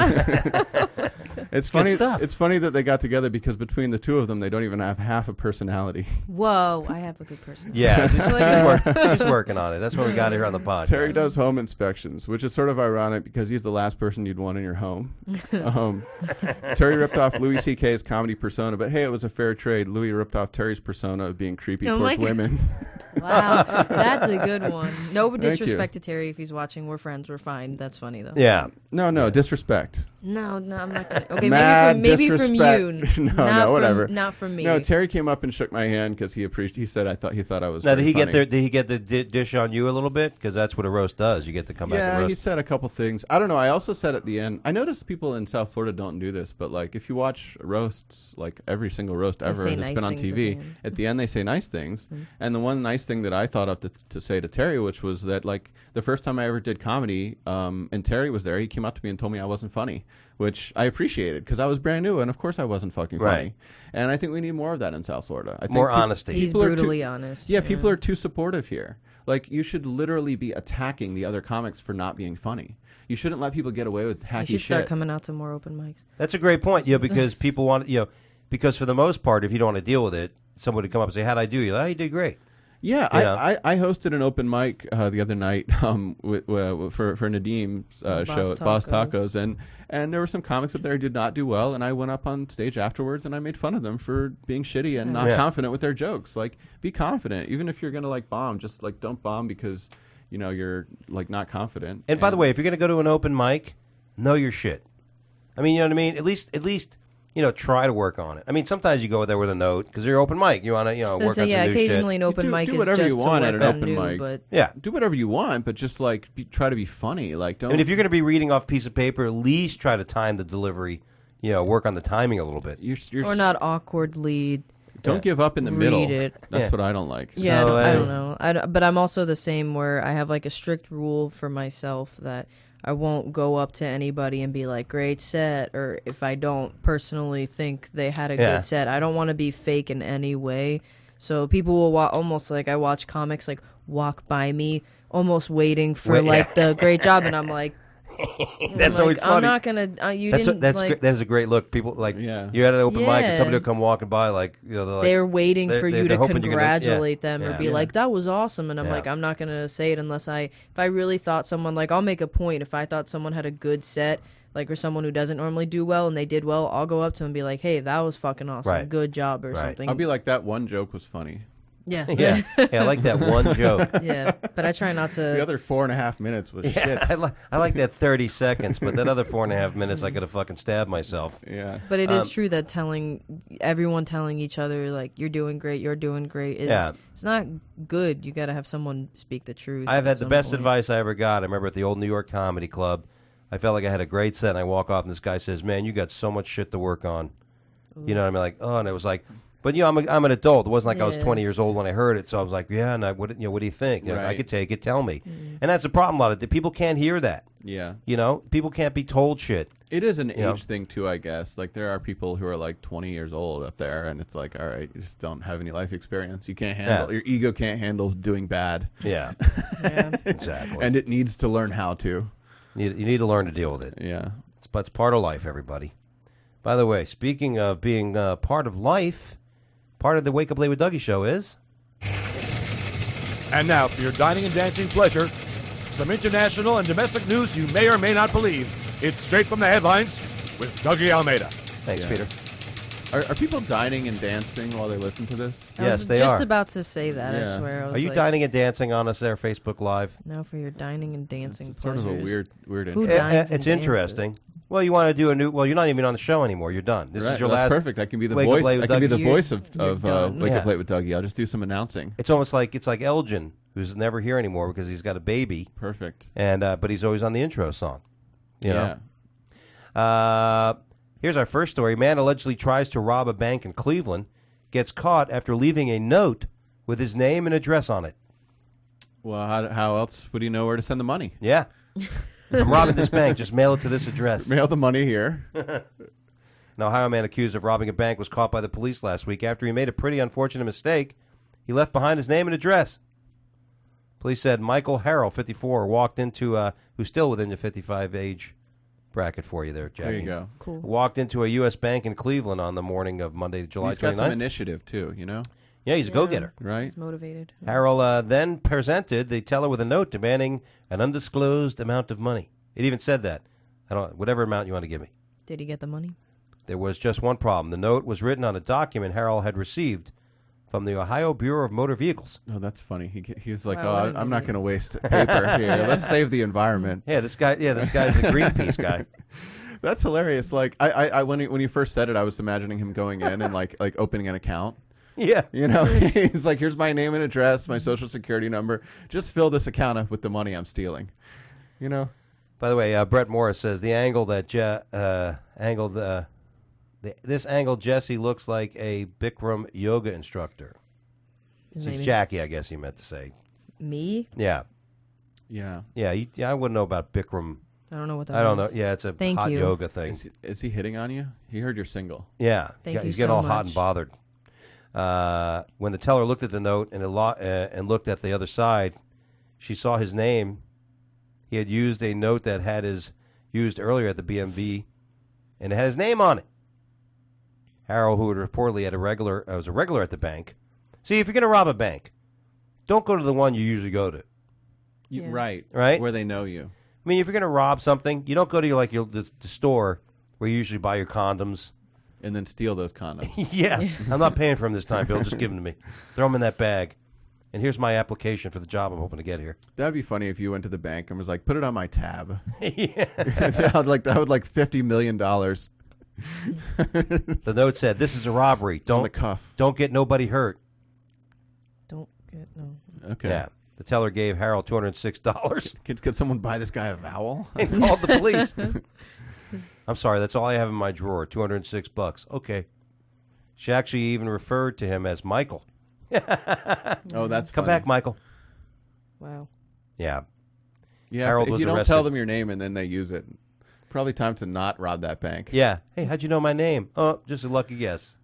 Stop. It's funny. stuff. It's funny that they got together because between the two of them, they don't even have half a personality. Whoa, I have a good person. Yeah, she's, she's, work, she's working on it. That's what we got here on the podcast. Terry does home inspections, which is sort of ironic because he's the last person you'd want in your home. um, Terry ripped off Louis C K's comedy persona, but hey, it was a fair trade. Louis ripped off Terry's persona of being creepy Oh towards my women. Wow, that's a good one. No Thank disrespect to Terry if he's watching. We're friends. We're fine. That's funny though. Yeah, no, no, disrespect. No, no, I'm not gonna. Okay, Mad maybe from maybe from disrespect. you. No, not no, from, whatever. Not from me. No, Terry came up and shook my hand because he appreciated. He said I thought he thought I was. now did very he funny. get the did he get the di- dish on you a little bit? Because that's what a roast does. You get to come back and Yeah, roast. he said a couple things. I don't know. I also said at the end. I noticed people in South Florida don't do this, but like if you watch roasts, like every single roast They ever say that's nice been on things T at V, the end. at the end they say nice things. Mm. And the one nice thing that I thought of to, to say to Terry, which was that like the first time I ever did comedy, um, and Terry was there, he came up to me and told me I wasn't funny, which I appreciated because I was brand new, and of course I wasn't fucking funny. Right. And I think we need more of that in South Florida. I think More peop- honesty. He's people are too- brutally honest. Yeah, people are too supportive here. Like, you should literally be attacking the other comics for not being funny. You shouldn't let people get away with You hacky should start shit. coming out to more open mics. That's a great point. Yeah, because people want you know, because for the most part, if you don't want to deal with it, somebody would come up and say, "How'd I do?" You're like, "Oh, you did great." Yeah, You I, know? I, I hosted an open mic uh, the other night um, with, uh, for for Nadim's uh, Boss show at Boss Tacos. Tacos, and and there were some comics up there who did not do well, and I went up on stage afterwards and I made fun of them for being shitty and not Yeah. confident with their jokes. Like, be confident, even if you're gonna like bomb. Just like don't bomb because you know you're like not confident. And by the way, if you're going to go to an open mic, know your shit. I mean, you know what I mean. At least, at least, you know, try to work on it. I mean, sometimes you go there with a note because you're open mic. You want to, you know, work So on yeah, some new shit. occasionally an open do- mic do is whatever just you want to at work an on open new, mic. but Yeah. do whatever you want, but just like be, try to be funny. Like don't. I mean, if you're going to be reading off a piece of paper, at least try to time the delivery. You know, work on the timing a little bit. you're, you're or not awkwardly Don't Yeah. give up in the read middle. it. That's Yeah. what I don't like. Yeah, So, I, don't, I uh, don't know. I don't- but I'm also the same where I have like a strict rule for myself that I won't go up to anybody and be like, great set, or if I don't personally think they had a Yeah. good set. I don't want to be fake in any way. So people will wa- almost like, I watch comics like walk by me, almost waiting for Wait, like yeah. the great job, and I'm like, That's I'm always like, funny. I'm not gonna. Uh, you that's didn't a, that's like. gr- that is a great look. People like Yeah. you're at an open mic and Yeah. somebody will come walking by like you know they're like they're waiting they're- for they're- you they're to hoping you're gonna- yeah. congratulate them or Yeah. be Yeah. like, that was awesome. And I'm Yeah. like, I'm not going to say it unless I, if I really thought someone, like, I'll make a point. If I thought someone had a good set, like, or someone who doesn't normally do well and they did well, I'll go up to them and be like, hey, that was fucking awesome. Right. Good job or Right. something. I'll be like, that one joke was funny. yeah. yeah yeah I like that one joke. yeah. But I try not to. The other four and a half minutes was Yeah, I, shit. li- I like that thirty seconds, but that other four and a half minutes I could have fucking stabbed myself. Yeah. But it is Um, true that telling everyone telling each other like you're doing great, you're doing great is Yeah. it's not good. You got to have someone speak the truth. I've at had the some best point. advice I ever got. I remember at the old New York Comedy Club, I felt like I had a great set, and I walk off, and this guy says, "Man, you got so much shit to work on." You know what I mean? Like, oh, and it was like, but you know, I'm a, I'm an adult. It wasn't like I was Yeah. twenty years old when I heard it, so I was like, yeah, and I what you know, what do you think? You know, I Right. could take it. Tell me. Mm-hmm. And that's the problem. A lot of the- people can't hear that. Yeah. You know, people can't be told shit. It is an age Yeah. thing too, I guess. Like there are people who are like twenty years old up there, and it's like, all right, you just don't have any life experience. You can't handle Yeah. your ego can't handle doing bad, Yeah, Yeah. exactly. and it needs to learn how to. you, need, you need to learn to deal with it. Yeah. It's, but it's part of life, everybody. By the way, speaking of being uh, part of life, part of the Wake Up Late with Dougie show is... And now, for your dining and dancing pleasure, some international and domestic news you may or may not believe. It's straight from the headlines with Dougie Almeida. Thanks, Yeah. Peter. Are, are people dining and dancing while they listen to this? I Yes, was they just are. about to say that. Yeah. I swear. I was Are you like, dining and dancing on us there, Facebook Live? No, for your dining and dancing It's sort of a pleasures. weird, weird Who intro. dines Eh, eh, and it's dances. interesting. Well, you want to do a new... Well, you're not even on the show anymore. You're done. This Right, is your that's last... perfect. I can be the Wake Up voice. Late I with can be the Dougie. voice of, You're of uh, done. Wake Up Yeah. Late with Dougie. I'll just do some announcing. It's almost like it's like Elgin, who's never here anymore because he's got a baby, Perfect. and uh, but he's always on the intro song. You yeah. know. Uh, here's our first story. Man allegedly tries to rob a bank in Cleveland, gets caught after leaving a note with his name and address on it. Well, how, how else would he know where to send the money? Yeah. I'm robbing this bank. Just mail it to this address. Mail the money here. An Ohio man accused of robbing a bank was caught by the police last week after he made a pretty unfortunate mistake. He left behind his name and address. Police said Michael Harrell, fifty-four, walked into, uh, who's still within the fifty-five age bracket for you there, Jackie. There you go. Cool. Walked into a U S bank in Cleveland on the morning of Monday, July He's got some twenty-ninth. initiative too, you know? Yeah, he's a Yeah. go-getter. Right? He's motivated. Harrell uh, then presented the teller with a note demanding an undisclosed amount of money. It even said that. I don't, whatever amount you want to give me. Did he get the money? There was just one problem. The note was written on a document Harrell had received from the Ohio Bureau of Motor Vehicles. Oh, that's funny. He he was like, Wow, what "Oh, an I'm not idiot." going to waste paper here. Let's save the environment." Yeah, this guy. Yeah, this guy's a Greenpeace guy. That's hilarious. Like, I, I, I when he, when you first said it, I was imagining him going in and like like opening an account. Yeah, You know, he's like, "Here's my name and address, my social security number. Just fill this account up with the money I'm stealing." You know. By the way, uh, Brett Morris says the angle that Je- uh, angle the, the this angle Jesse looks like a Bikram yoga instructor. His She's name is Jackie, I guess he meant to say. me. Yeah, Yeah. yeah, you, yeah. I wouldn't know about Bikram. I don't know what that I don't know. is. Yeah, it's a Thank hot you. yoga thing. Is, is he hitting on you? He heard you're single. Yeah, Thank he's you getting so all hot and much. bothered. Uh, when the teller looked at the note and, a lo- uh, and looked at the other side, she saw his name. He had used a note that had his used earlier at the B M V, and it had his name on it. Harrell, who had reportedly had a regular, uh, was a regular at the bank. See, if you're going to rob a bank, don't go to the one you usually go to. You, Yeah. Right. Right? Where they know you. I mean, if you're going to rob something, you don't go to your like your the, the store where you usually buy your condoms. And then steal those condoms. Yeah, I'm not paying for them this time, Bill. Just give them to me. Throw them in that bag. And here's my application for the job I'm hoping to get here. That'd be funny if you went to the bank and was like, "Put it on my tab." Yeah. I would like that would like fifty million dollars The note said, "This is a robbery. on the Don't cuff. don't get nobody hurt." Don't get no. Okay. Yeah. The teller gave Harold two hundred six dollars Could, could someone buy this guy a vowel? and called the police. I'm sorry, that's all I have in my drawer. Two hundred six bucks. Okay. She actually even referred to him as Michael. Oh, that's Come funny. back, Michael. Wow. Yeah. Yeah, Harold if was you don't arrested. tell them your name and then they use it, probably time to not rob that bank. Yeah. Hey, how'd you know my name? Oh, just a lucky guess.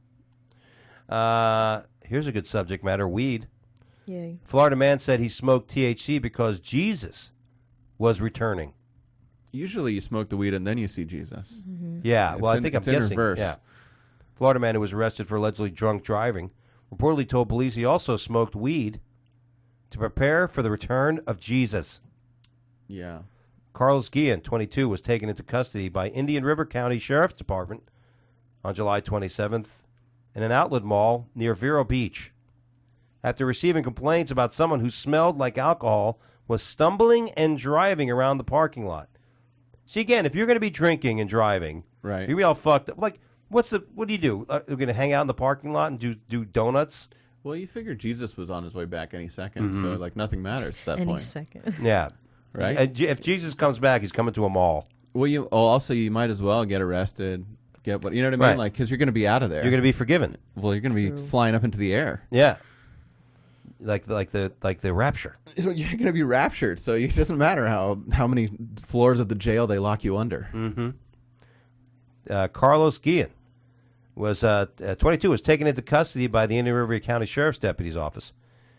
Uh, here's a good subject matter: weed. Yay. Florida man said he smoked T H C because Jesus was returning. Usually you smoke the weed and then you see Jesus. Yeah, It's well, I in- think it's I'm in guessing. reverse. Yeah. Florida man who was arrested for allegedly drunk driving reportedly told police he also smoked weed to prepare for the return of Jesus. Yeah. Carlos Guillen, twenty-two, was taken into custody by Indian River County Sheriff's Department on July twenty-seventh in an outlet mall near Vero Beach after receiving complaints about someone who smelled like alcohol was stumbling and driving around the parking lot. See, again, if you're going to be drinking and driving, Right. you're going to be all fucked up. Like, what's the, what do you do? Uh, you're going to hang out in the parking lot and do, do donuts? Well, you figured Jesus was on his way back any second, so Mm-hmm. like nothing matters at that Any point, second. Yeah. right? And Je- if Jesus comes back, he's coming to a mall. well, you oh, also you might as well get arrested, get what you know what I mean, Right. like because you're going to be out of there. You're going to be forgiven. well, you're going to be True. flying up into the air. Yeah. Like the, like the like the rapture. You're going to be raptured, so it doesn't matter how how many floors of the jail they lock you under. Mm-hmm. Uh, Carlos Guillen was uh, uh, twenty-two, was taken into custody by the Indian River County Sheriff's Deputy's Office.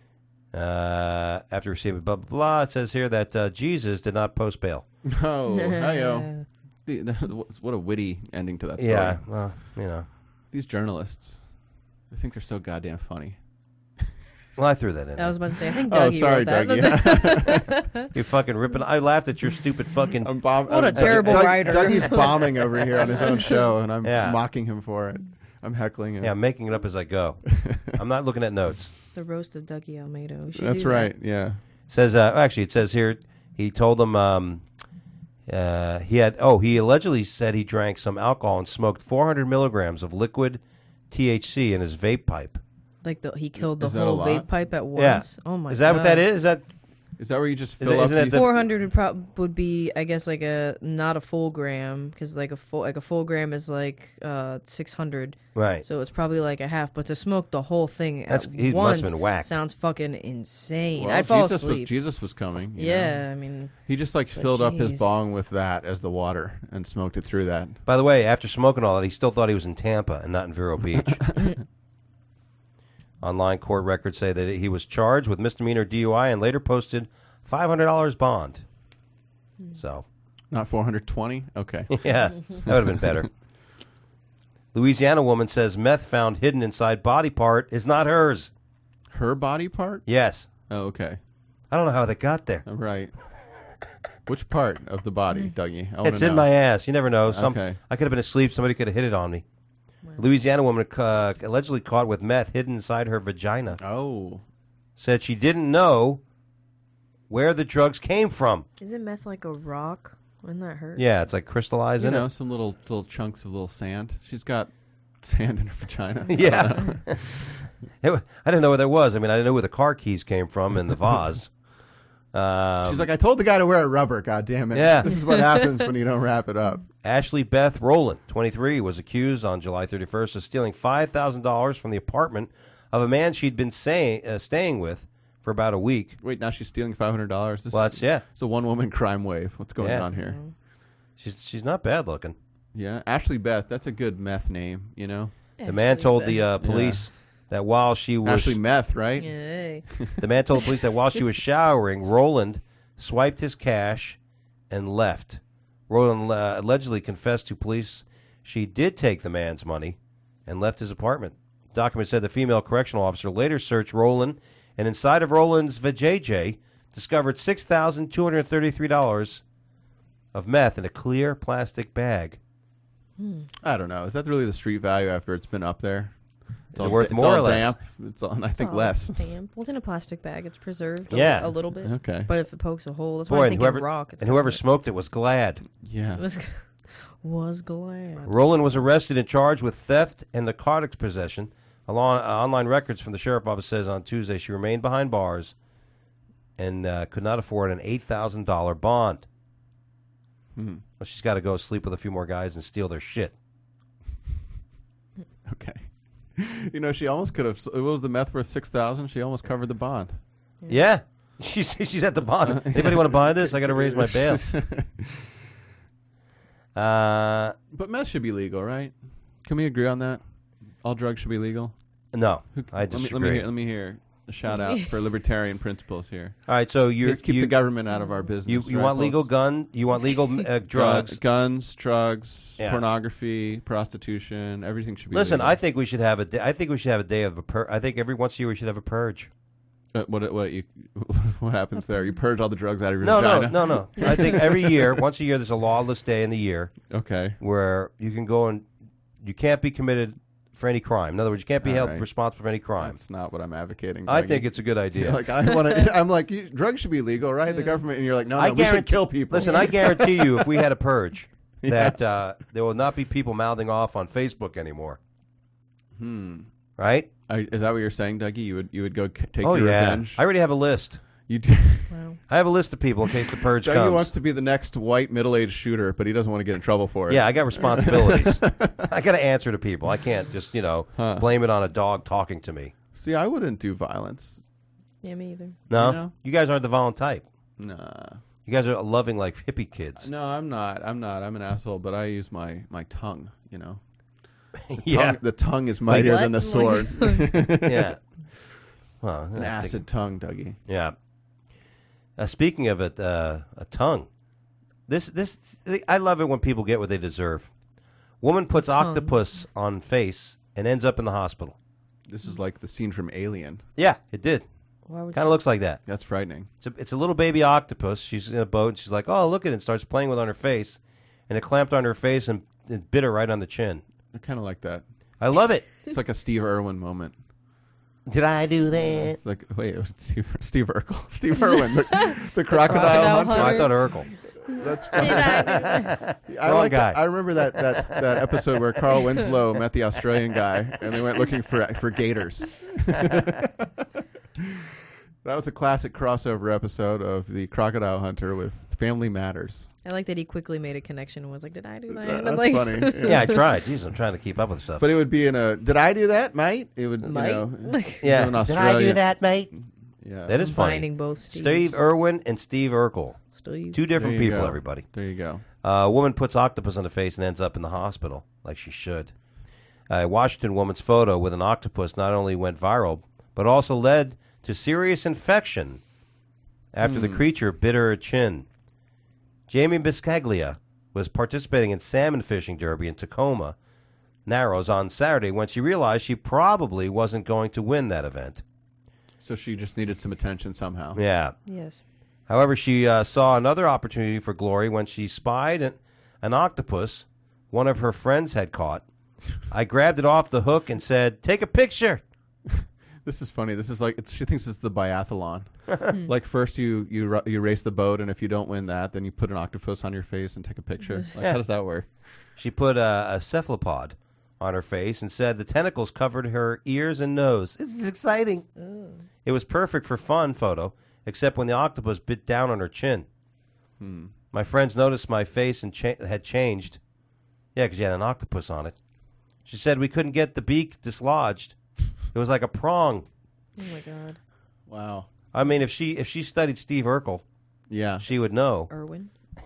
Uh, after receiving blah, blah, blah, it says here that uh, Jesus did not post bail. Oh, hi-yo. The- the- What a witty ending to that story. Yeah, well, you know. These journalists, I think they're so goddamn funny. Well, I threw that in. I was about to say, I think Oh, Dougie sorry, wrote that. Dougie. You fucking ripping. I laughed at your stupid fucking. I'm bomb- What a I'm- terrible Doug- writer. Dougie's bombing over here on his own show, and I'm Yeah. mocking him for it. I'm heckling him. Yeah, I'm making it up as I go. I'm not looking at notes. The roast of Dougie Almeida. We should That's do that. right. Yeah. Says uh, actually, it says here he told them um, uh, he had. Oh, he allegedly said he drank some alcohol and smoked four hundred milligrams of liquid T H C in his vape pipe. Like the, he killed the Is that a whole lot? vape pipe at Yeah. once. Oh my god. Is that what that is? Is that Is that where you just Is fill it- up? isn't it the- the- four hundred would prob would be, I guess, like a not a full gram, because like a full like a full gram is like uh six hundred. right? So it's probably like a half. But to smoke the whole thing That's- at he must once have been whacked. sounds fucking insane. well, I'd fall Jesus was asleep. Jesus was coming. you know? Yeah, I mean, He just like filled up his jeez. bong with that as the water and smoked it through that. By the way, after smoking all that, he still thought he was in Tampa and not in Vero Beach. Online court records say that he was charged with misdemeanor D U I and later posted five hundred dollars bond. So, Not four hundred twenty. Okay. yeah, that would have been better. Louisiana woman says meth found hidden inside body part is not hers. Her body part? Yes. Oh, okay. I don't know how they got there. All right. Which part of the body, Dougie? I wanna It's in know. my ass. You never know. Some, Okay. I could have been asleep. Somebody could have hit it on me. Louisiana woman uh, allegedly caught with meth hidden inside her vagina Oh. said she didn't know where the drugs came from. isn't meth like a rock? Wouldn't that hurt? Yeah, it's like crystallized You in know, it. some little little chunks of little sand. She's got sand in her vagina. Yeah. It wa- I didn't know where there was. I mean, I didn't know where the car keys came from in the vase. Um, She's like, I told the guy to wear a rubber. God damn it! Yeah. This is what happens when you don't wrap it up. Ashley Beth Rowland, twenty-three, was accused on July thirty-first of stealing five thousand dollars from the apartment of a man she'd been say, uh, staying with for about a week. Wait, now she's stealing five hundred dollars. This Well, is that's, yeah. it's a one woman crime wave. What's going Yeah. on here? She's, she's not bad looking. Yeah, Ashley Beth. That's a good meth name. You know, The man Ashley told Beth. the uh, police that while she was Ashley Meth, right? Yay. the man told the police that while she was showering, Rowland swiped his cash and left. Rowland uh, allegedly confessed to police she did take the man's money and left his apartment. Document said the female correctional officer later searched Rowland, and inside of Rowland's vajayjay discovered six thousand two hundred thirty-three dollars of meth in a clear plastic bag. I don't know. Is that really the street value after it's been up there? It's Is it worth it's more all or less? damp. It's all, I think Oh, less. Damn. Well, it's in a plastic bag. It's preserved. A, Yeah. a little bit. Okay. But if it pokes a hole, that's Boy, why I and think whoever, rock. It's and whoever not- smoked it was glad. Yeah. was was glad. Rowland was arrested and charged with theft and narcotics possession. Along, uh, online records from the sheriff office says on Tuesday she remained behind bars and uh, could not afford an eight thousand dollars bond. Hmm. Well, she's got to go sleep with a few more guys and steal their shit. Okay. You know, she almost could have. What was the meth worth six thousand? She almost covered the bond. Yeah. She's she's at the bottom. Anybody want to buy this? I got to raise my bail. Uh, but meth should be legal, right? Can we agree on that? All drugs should be legal. no, Who- I let me, disagree. let me hear, let me hear a shout out for libertarian principles here. All right, so you Let's keep you the government out of our business. you, you right, want legal folks? gun? You want legal uh, drugs? Gun- guns, drugs, Yeah. pornography, prostitution. Everything should be. Listen, legal. I think we should have a. Day, I think we should have a day of a pur- I think every once a year we should have a purge. Uh, what what you what happens there? You purge all the drugs out of your No, no, vagina. no, no. I think every year, once a year, there's a lawless day in the year Okay. where you can go and you can't be committed for any crime. In other words, you can't be All held right. responsible for any crime. That's not what I'm advocating. I Dougie. think it's a good idea. like I want to. I'm like you, drugs should be legal, right? The government, and you're like, no, no, I we should guarantee- kill people. Listen, I guarantee you, if we had a purge, that uh, there will not be people mouthing off on Facebook anymore. Hmm. Right? I, is that what you're saying, Dougie? You would you would go c- take Oh your yeah. revenge? I already have a list. You do. Wow. I have a list of people in case the purge Dougie comes. wants to be the next white middle-aged shooter, but he doesn't want to get in trouble for it. Yeah, I got responsibilities. I got to answer to people. I can't just, you know, Huh. blame it on a dog talking to me. See, I wouldn't do violence. Yeah, me either. No, You know? you guys aren't the violent type. Nah. You guys are loving like hippie kids. No, I'm not. I'm not. I'm an asshole, but I use my, my tongue, you know. The Yeah. tongue, the tongue is mightier what? than the sword. Yeah. Well, An I think- acid tongue, Dougie. Yeah. Uh, speaking of it, uh, a tongue. This, this, I love it when people get what they deserve. Woman puts tongue. octopus on face and ends up in the hospital. This is like the scene from Alien. Yeah, it did. Why would Kind of looks like that. That's frightening. It's a, it's a little baby octopus. She's in a boat, and she's like, oh, look at it, and starts playing with it on her face. And it clamped on her face and, and bit her right on the chin. I kind of like that. I love it. It's like a Steve Irwin moment. Did I do that? It's like, wait, it was Steve, Steve Urkel. Steve Irwin, the, the crocodile, crocodile hunter. Oh, I hunter. thought Urkel. That's funny. Did I do that? I Wrong like that- guy. I remember that that's that episode where Carl Winslow met the Australian guy, and they went looking for for gators. That was a classic crossover episode of the Crocodile Hunter with Family Matters. I like that he quickly made a connection and was like, "Did I do that?" That- And that's like, funny. Yeah. Yeah, I tried. Jeez, I'm trying to keep up with stuff. But it would be in a. Did I do that, mate? It would. Mate? You know, Like- yeah. in Did I do Australia. that, mate? Yeah. That is funny. combining both Steves. Steve Irwin and Steve Urkel. Steve. Two different There you people, go. everybody. There you go. Uh, a woman puts octopus on the face and ends up in the hospital, like she should. A Washington woman's photo with an octopus not only went viral, but also led to serious infection after the creature bit her chin. Jamie Biscaglia was participating in salmon fishing derby in Tacoma Narrows on Saturday when she realized she probably wasn't going to win that event. So she just needed some attention somehow. Yeah. Yes. However, she uh, saw another opportunity for glory when she spied an, an octopus one of her friends had caught. I grabbed it off the hook and said, "Take a picture." This is funny. This is like it's, she thinks it's the biathlon. Like first you you ru- you race the boat, and if you don't win that, then you put an octopus on your face and take a picture. Like, Yeah. How does that work? She put a, a cephalopod on her face and said the tentacles covered her ears and nose. This is exciting. It was perfect for fun photo, except when the octopus bit down on her chin. Hmm. My friends noticed my face and cha- had changed. Yeah, because you had an octopus on it. She said we couldn't get the beak dislodged. It was like a prong. Oh my God. Wow. I mean, if she if she studied Steve Urkel, Yeah. she would know. Irwin.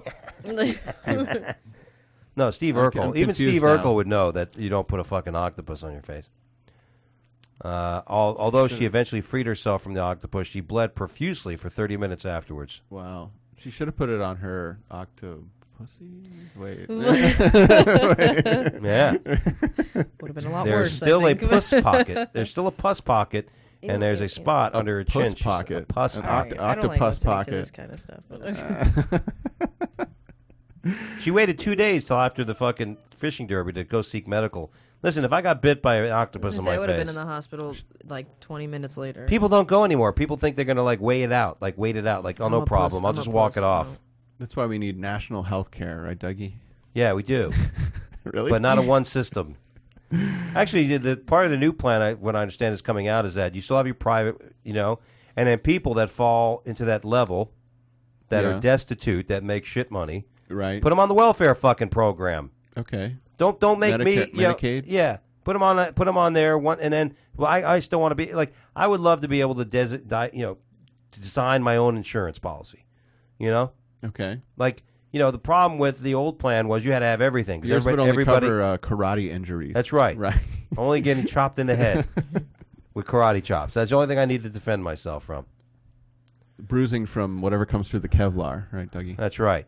No, Steve I'm- Urkel. I'm Even confused Steve now. Urkel would know that you don't put a fucking octopus on your face. Uh, al- although she eventually freed herself from the octopus, she bled profusely for thirty minutes afterwards. Wow. She should have put it on her octopussy. Wait. Yeah. Would have been a lot There's worse. still I a think. puss pocket. There's still a pus pocket, Ew, and there's ew, a ew. spot under her chin. Puss She's- pocket. A pus An All pocket. right, I don't like octopus listening pocket. to this kind of stuff. But She waited two days till after the fucking fishing derby to go seek medical. Listen, if I got bit by an I octopus was in gonna say, I my would have face, been in the hospital like twenty minutes later. people don't go anymore. People think they're gonna like wait it out, like wait it out, like oh I'm no a puss, problem, I'll I'm a just walk puss, it off. no. That's why we need national health care, right, Dougie? Yeah, we do, Really? but not a one system. Actually, the, the part of the new plan, I, what I understand, is coming out is that you still have your private, you know, and then people that fall into that level, that Yeah. are destitute, that make shit money, Right. put them on the welfare fucking program. Okay. Don't don't make me Medica- you know, Medicaid? yeah. Put them on. Put them on there. One, and then, well, I, I still want to be like. I would love to be able to desi- di- you know, to design my own insurance policy. You know, Okay. like you know, the problem with the old plan was you had to have everything. 'Cause Yours would everybody, only everybody cover uh, karate injuries. That's right. Right. only getting chopped in the head with karate chops. That's the only thing I need to defend myself from. Bruising from whatever comes through the Kevlar, right, Dougie? That's right.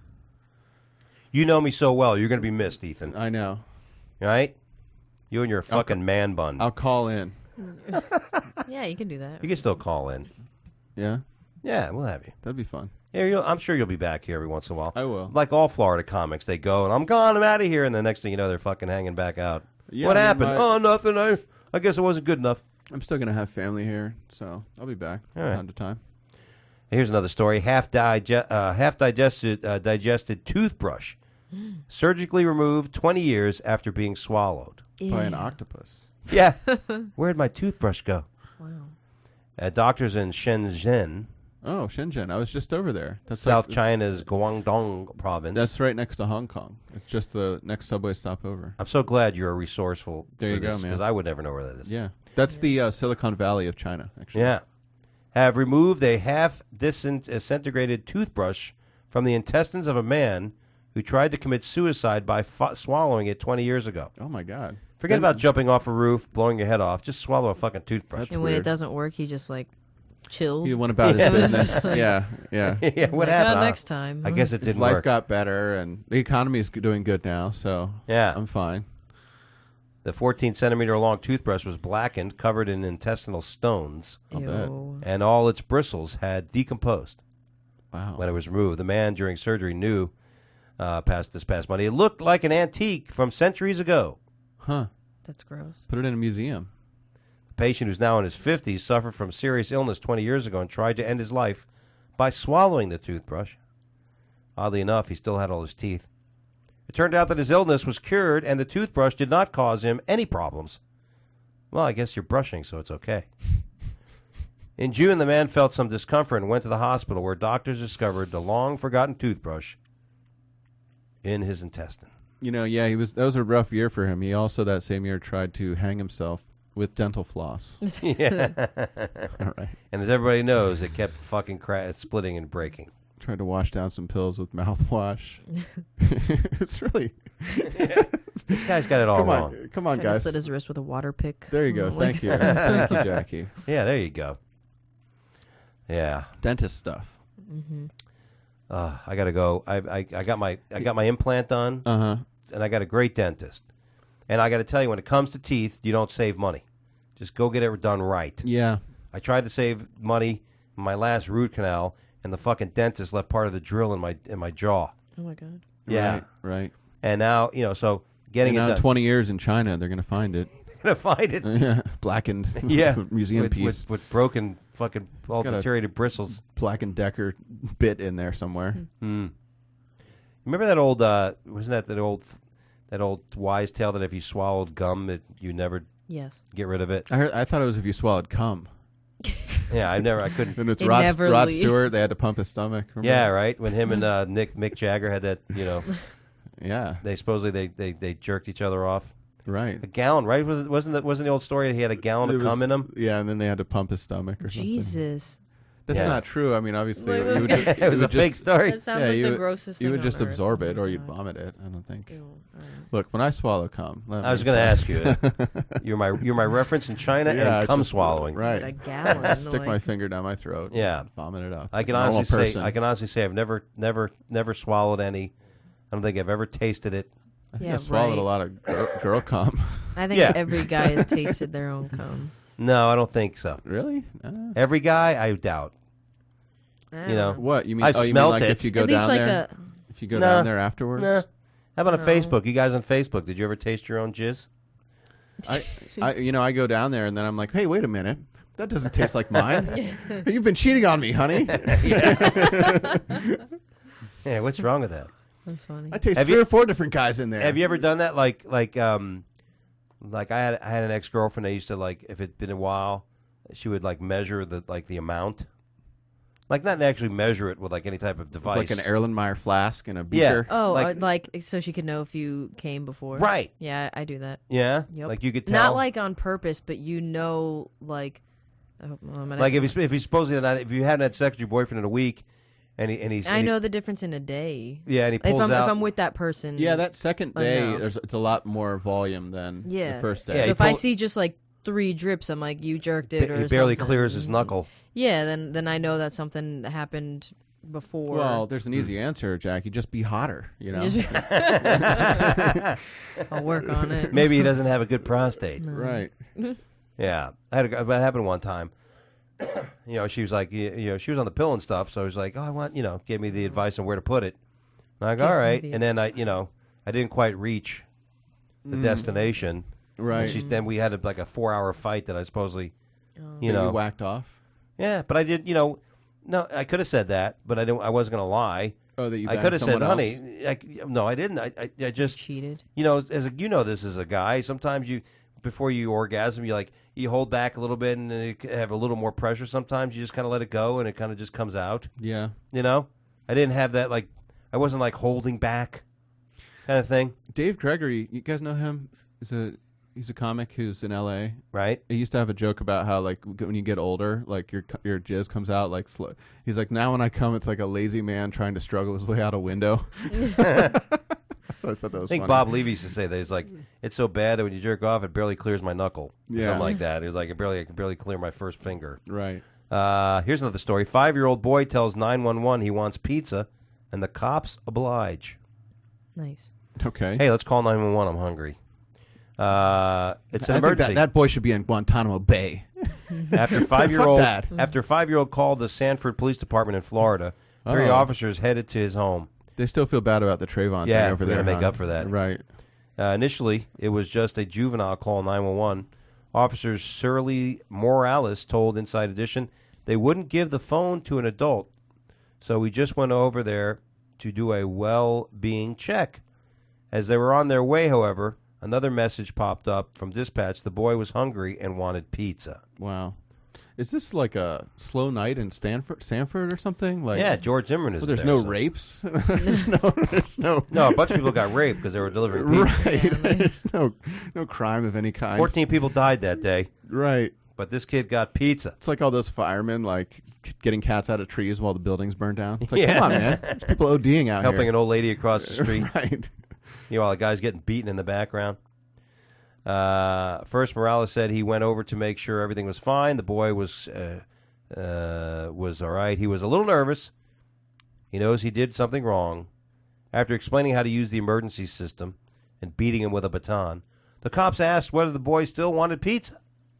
You know me so well. You're going to be missed, Ethan. I know. Right? You and your fucking man bun. I'll call in. Yeah, you can do that. You can still call in. Yeah, Yeah, we'll have you. that'd be fun. Yeah, you'll, I'm sure you'll be back here every once in a while. I will. Like all Florida comics, they go and I'm gone, I'm out of here, and the next thing you know, they're fucking hanging back out. Yeah, what I mean, happened? my- Oh, nothing. I, I guess it wasn't good enough. I'm still gonna have family here, so I'll be back All from right. time to time. Here's another story. Half dige- uh, half digested uh, digested toothbrush surgically removed twenty years after being swallowed. By an Ew. octopus. Yeah. Where'd my toothbrush go? Wow. Uh, doctors in Shenzhen, Oh, Shenzhen. I was just over there. That's South like, China's Guangdong province. That's right next to Hong Kong. It's just the next subway stop over. I'm so glad you're resourceful There for you go, this, man. because I would never know where that is. Yeah, that's the uh, Silicon Valley of China. Actually. Yeah. Have removed a half disintegrated toothbrush from the intestines of a man who tried to commit suicide by fu- swallowing it twenty years ago. Oh my God. Forget Then- about jumping off a roof, blowing your head off. Just swallow a fucking toothbrush. That's And when it weird. doesn't work, he just like chilled. He went about Yeah. his It was business. just like- yeah, yeah. yeah, It's what like, happened? "Oh, Uh, next time. I guess it His didn't life work. got better, and the economy is g- doing good now. So Yeah. I'm fine. The fourteen centimeter long toothbrush was blackened, covered in intestinal stones, I'll bet. Ew. and all its bristles had decomposed Wow. when it was removed. The man during surgery knew uh, past this past Monday. It looked like an antique from centuries ago. Huh. That's gross. Put it in a museum. The patient, who's now in his fifties, suffered from serious illness twenty years ago and tried to end his life by swallowing the toothbrush. Oddly enough, he still had all his teeth. It turned out that his illness was cured and the toothbrush did not cause him any problems. Well, I guess you're brushing, so it's okay. In June, the man felt some discomfort and went to the hospital, where doctors discovered the long-forgotten toothbrush in his intestine. You know, yeah, he was. That was a rough year for him. He also that same year tried to hang himself with dental floss. Yeah. All right. And as everybody knows, it kept fucking cra- splitting and breaking. Tried to wash down some pills with mouthwash. It's really. This guy's got it all come wrong. on, come on, Tried to guys. slit his wrist with a water pick. There you go. Oh, Thank like- you. Thank you, Jackie. Yeah, there you go. Yeah. Dentist stuff. Mm-hmm. Uh, I gotta go. I, I I got my I got my implant done, Uh huh. and I got a great dentist. And I got to tell you, when it comes to teeth, you don't save money. Just go get it done right. Yeah. I tried to save money in my last root canal, and the fucking dentist left part of the drill in my in my jaw. Oh my god. Yeah. Right. right. And now you know, so getting And it now, done. twenty years in China, they're gonna find it. gonna find it. Yeah. Blackened. Yeah, museum with, piece. with, with broken fucking all got a- deteriorated bristles. Black and Decker bit in there somewhere. Hmm. Remember that old? Uh, wasn't that that old? That old wise tale that if you swallowed gum, it, you never Yes. get rid of it. I heard. I thought it was if you swallowed cum. Yeah, I never. I couldn't. And it's It Rod, never Rod leaves. Stewart. They had to pump his stomach. remember? Yeah, right. When him and uh, Nick Mick Jagger had that, you know, Yeah. they supposedly they, they, they jerked each other off. Right. A gallon, right? Was it, wasn't that wasn't the old story that he had a gallon It of was- cum in him? Yeah, and then they had to pump his stomach or something. Jesus. That's Yeah. not true. I mean, obviously, Like, you this would, guy- ju- It you was a would fake just, story. That sounds Yeah, like you the would- grossest You thing would on just earth. absorb Oh it, my or you'd God. vomit it. I don't think. Ew. All right. Look, when I swallow cum, that I was makes going to sense. ask you. You're my you're my reference in China Yeah, and cum just, uh, swallowing. right. But a gallon. Stick like, my finger down my throat. Yeah. and vomit it up. I can Like a normal honestly say person. I can honestly say I've never never never swallowed any. I don't think I've ever tasted it. I think Yeah, I swallowed right. a lot of girl, girl cum. I think Yeah. every guy has tasted their own cum. No, I don't think so. Really? Uh, Every guy, I doubt. I You know, don't what you mean? I've oh, you mean smelt like it. if you go At least down like there? a. If you go Nah. down there afterwards? Nah. How about on No. Facebook? You guys on Facebook? Did you ever taste your own jizz? I, I, you know, I go down there and then I'm like, hey, wait a minute. That doesn't taste like mine. You've been cheating on me, honey. Yeah, what's wrong with that? That's funny. I taste Have three you- or four different guys in there. Have you ever done that? Like, like, um, like I had, I had an ex girlfriend. I used to like, if it'd been a while, she would like measure the like the amount, Like not actually measure it with like any type of device. Like an Erlenmeyer flask and a Yeah. beaker. Oh, Like- like, uh, like so she could know if you came before. Right. Yeah, I do that. Yeah. Yep. Like you could tell. Not like on purpose, but you know, like, oh, well, I'm gonna- Like if he's if he's supposedly not if you haven't had sex with your boyfriend in a week, and he and he's I and know he, the difference in a day. yeah, and he pulls If I'm out. if I'm with that person. Yeah, that second day, Enough. there's, it's a lot more volume than Yeah. the first day. Yeah, So he if I pull- see just like three drips, I'm like, you jerked it, ba- or he barely something. clears his knuckle. Yeah, then then I know that something happened before. Well, there's an easy answer, Jackie. Just be hotter, you know? I'll work on it. Maybe he doesn't have a good prostate. Right. Yeah, I had a, that happened one time. You know, she was like, you, you know, she was on the pill and stuff. So I was like, oh, I want, you know, gave me the advice on where to put it. And I go, Give all me right. the- And then I, you know, I didn't quite reach the destination. Right. And she, then we had a, like a four-hour fight that I supposedly, you Maybe know, whacked off. yeah. But I did, you know, no, I could have said that, but I didn't. I wasn't going to lie. Oh, that you I bagged could have said, someone honey, else? I, no, I didn't. I, I, I just cheated. you know, as a, you know, this as a guy, sometimes you, before you orgasm, you like you hold back a little bit and then you have a little more pressure. Sometimes you just kind of let it go and it kind of just comes out. Yeah. You know, I didn't have that like I wasn't like holding back, kind of thing, Dave Gregory, you guys know him? He's a he's a comic who's in L A. right? He used to have a joke about how like g- when you get older, like your your jizz comes out like slow. He's like, now when I come, it's like a lazy man trying to struggle his way out a window. I thought that was I think funny. Bob Levy used to say that. He's like, it's so bad that when you jerk off, it barely clears my knuckle. Yeah. Something like that. He was like, it barely, I can barely clear my first finger. Right. Uh, here's another story. Five-year-old boy tells nine one one he wants pizza, and the cops oblige. Nice. Okay. Hey, let's call nine one one. I'm hungry. Uh, it's an I think emergency. that, that boy should be in Guantanamo Bay. After five-year-old, that. after five-year-old called the Sanford Police Department in Florida, three Oh. officers headed to his home. They still feel bad about the Trayvon Yeah, thing over we're there. gonna make huh? up for that. Right. Uh, initially, it was just a juvenile call nine one one. Officers Surly Morales told Inside Edition they wouldn't give the phone to an adult, so we just went over there to do a well-being check. As they were on their way, however, another message popped up from dispatch. The boy was hungry and wanted pizza. Wow. Is this like a slow night in Stanford, Sanford or something? Like, Yeah, George Zimmerman is well, there's there, no so- rapes. there's no. There's no. No, a bunch of people got raped because they were delivering pizza. Right. Yeah, like- there's no no crime of any kind. fourteen people died that day, Right. but this kid got pizza. It's like all those firemen like c- getting cats out of trees while the buildings burn down. It's like, Yeah. come on, man. There's people ODing out Helping here. an old lady across the street. Right. You know, while the guy's getting beaten in the background. Uh, first, Morales said he went over to make sure everything was fine. The boy was uh, uh, was all right. He was a little nervous. He knows he did something wrong. After explaining how to use the emergency system and beating him with a baton, the cops asked whether the boy still wanted pizza.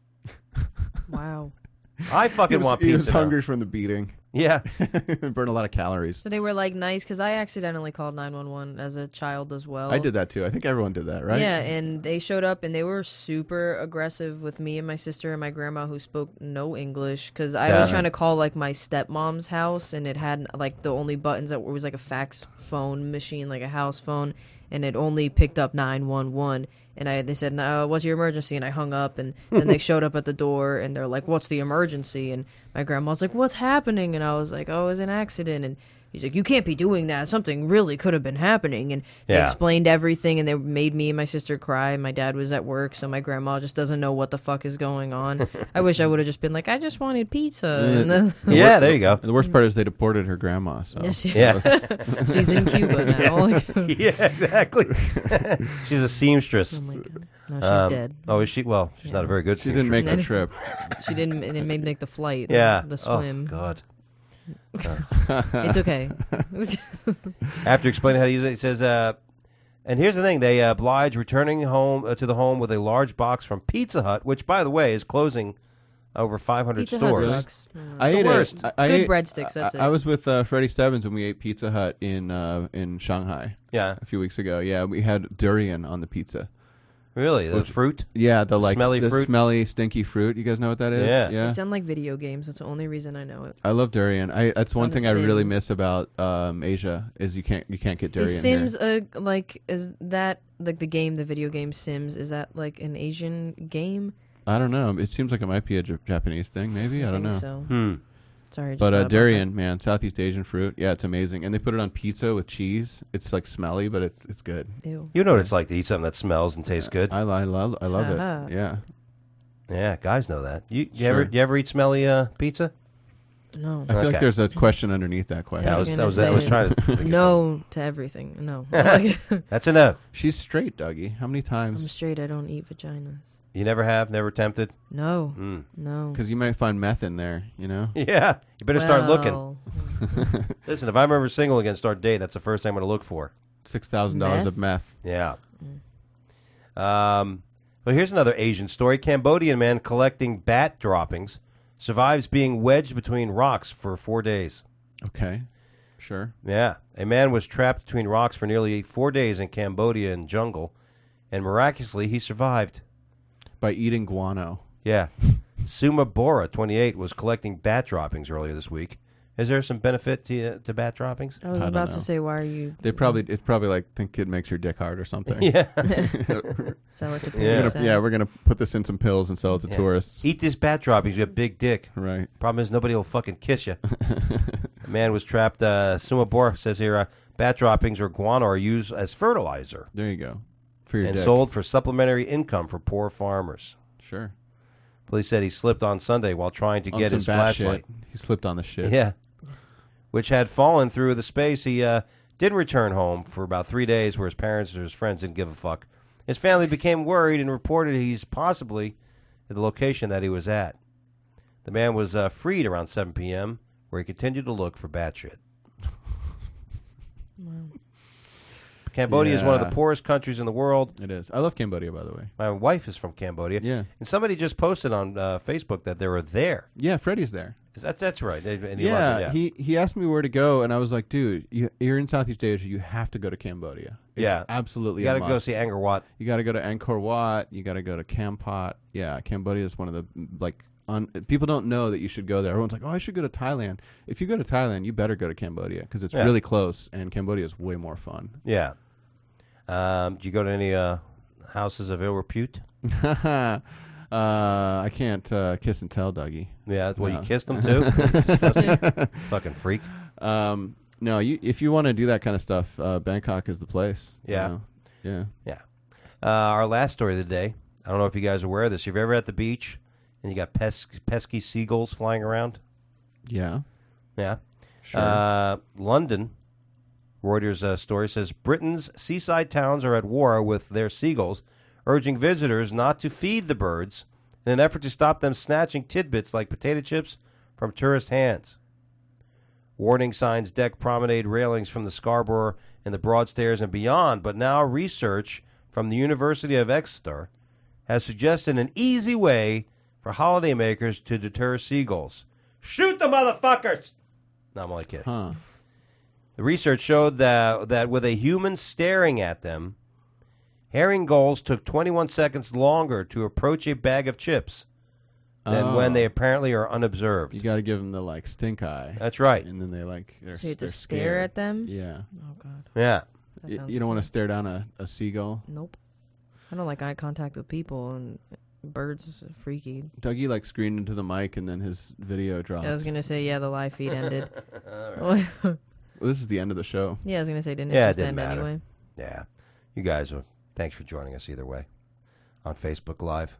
Wow. I He fucking was, want he pizza. was now. hungry from the beating. Yeah. Burned a lot of calories. So they were like nice because I accidentally called nine one one as a child as well. I did that too. I think everyone did that, right? Yeah, and they showed up and they were super aggressive with me and my sister and my grandma who spoke no English because I Yeah. was trying to call like my stepmom's house and it had like the only buttons that were was like a fax phone machine, like a house phone, and it only picked up nine one one. And I they said, no, what's your emergency? And I hung up and then they showed up at the door and they're like, what's the emergency? And my grandma was like, what's happening? And I was like, oh, it was an accident. And he's like, you can't be doing that. Something really could have been happening. And they Yeah. explained everything and they made me and my sister cry. My dad was at work, so my grandma just doesn't know what the fuck is going on. I wish I would have just been like, I just wanted pizza. And then Yeah, there you go. And the worst part is they deported her grandma. So Yeah, she- Yeah. she's in Cuba now. Like, oh Yeah, exactly. She's a seamstress. my God. No, she's Um, dead. Oh, is she? Well, she's not a very good she didn't seamstress. make the trip. She didn't. It made make the flight. Yeah. the swim. Oh, God. It's okay. After explaining how to use it, he says, uh, and here's the thing, they uh, oblige returning home uh, to the home with a large box from Pizza Hut, which, by the way, is closing over five hundred Pizza stores. Hut sucks. Mm. I the ate worst. it. I, I Good ate- breadsticks, that's I, it. I was with uh, Freddie Stebbins when we ate Pizza Hut in uh, in Shanghai Yeah, a few weeks ago. Yeah, we had durian on the pizza. really? The Which- fruit? Yeah, the like Smelly the fruit? smelly, stinky fruit. You guys know what that is? Yeah. yeah. It's on like video games. That's the only reason I know it. I love durian. I that's one on The thing I really Sims. miss about um, Asia is you can't you can't get durian Is Sims here. a like is that like the game, the video game Sims? Is that like an Asian game? I don't know. It seems like it might be a J- Japanese thing. Maybe I, don't think know. So. Hmm. Sorry. I just But thought uh, about durian, man, Southeast Asian fruit. Yeah, it's amazing. And they put it on pizza with cheese. It's like smelly, but it's it's good. that. Ew. You know what it's like to eat something that smells and tastes good. I, I love I love Uh-huh. it. Yeah. Yeah, guys know that. You, you Sure. ever you ever eat smelly uh, pizza? No. I feel Okay. like there's a question underneath that question. Yeah, I I was, was that was, gonna I was say- trying to. think of No to everything. No. something. That's a no. She's straight, Dougie. How many I'm times? straight. I don't eat vaginas. You never have, never tempted. No. Mm. No. Because you might find meth in there, you know? Yeah, you better start looking. Well, Listen, if I'm ever single again, start dating. That's the first thing I'm going to look for. six thousand dollars Meth? of meth. Yeah. Mm. Um. Well, here's another Asian story. Cambodian man collecting bat droppings survives being wedged between rocks for four days. Okay. Sure. Yeah. A man was trapped between rocks for nearly four days in Cambodia in jungle, and miraculously he survived. By eating guano. Yeah. Suma Bora, twenty-eight, was collecting bat droppings earlier this week. Is there some benefit to uh, to bat droppings? I was I don't about know. to say, why are you? They probably it's probably like think it makes your dick hard or something. Yeah. sell it to Yeah. people. We're gonna- yeah, we're gonna put this in some pills and sell it to Yeah. tourists. Eat this bat droppings. You have a big dick. Right. Problem is, nobody will fucking kiss you. The man was trapped. Uh, Suma Bora says here, uh, bat droppings or guano are used as fertilizer There you go. For your and dick. sold for supplementary income for poor farmers. Sure. Police said he slipped on Sunday while trying to On get some his bat flashlight. shit. He slipped on the shit. Yeah. Which had fallen through the space. He uh, didn't return home for about three days where his parents or his friends didn't give a fuck. His family became worried and reported he's possibly at the location that he was at. The man was uh, freed around seven p.m., where he continued to look for bat shit. Cambodia is one of Yeah. the poorest countries in the world. It is. I love Cambodia, by the way. My wife is from Cambodia. Yeah. And somebody just posted on uh, Facebook that they were there. Yeah, Freddie's there. That's, that's right. They- and he Yeah, loved it, yeah. he he asked me where to go, and I was like, dude, you, you're in Southeast Asia. You have to go to Cambodia. It's Yeah. absolutely. You got to a go must. see Angkor Wat. You got to go to Angkor Wat. You got to go to Kampot. Yeah, Cambodia is one of the like. Un, people don't know that you should go there. Everyone's like, "Oh, I should go to Thailand." If you go to Thailand, you better go to Cambodia because it's Yeah. really close, and Cambodia is way more fun. Yeah. Um, do you go to any uh, houses of ill repute? uh, I can't uh, kiss and tell, Dougie. Yeah, well, No. you kissed them too? Disgusting. Fucking freak. Um, no, you if you want to do that kind of stuff, uh, Bangkok is the place. you Yeah. know? Yeah. Yeah. Uh, our last story of the day. I don't know if you guys are aware of this. If you're ever at the beach and you got pes- pesky seagulls flying around. Yeah. Yeah. Sure. Uh, London, Reuters uh, story says Britain's seaside towns are at war with their seagulls, urging visitors not to feed the birds in an effort to stop them snatching tidbits like potato chips from tourist hands. Warning signs deck promenade railings from the Scarborough and the Broadstairs and beyond, but now research from the University of Exeter has suggested an easy way for holidaymakers to deter seagulls. Shoot the motherfuckers! No, I'm only kidding. huh. The research showed that, that with a human staring at them, herring gulls took twenty-one seconds longer to approach a bag of chips than Oh. when they apparently are unobserved. You got to give them the like stink eye. That's right. And then they like they're, So you have to they're stare scared. at them? Yeah. Oh god. Yeah. That Y- sounds you don't want to scary. stare down a, a seagull. Nope. I don't like eye contact with people, and birds is freaky. Dougie like screamed into the mic and then his video dropped. I was gonna say, yeah, the live feed ended. Well, this is the end of the show. Yeah, I was gonna say, didn't it Yeah, it just didn't end matter. anyway? Yeah. You guys are, thanks for joining us either way on Facebook Live.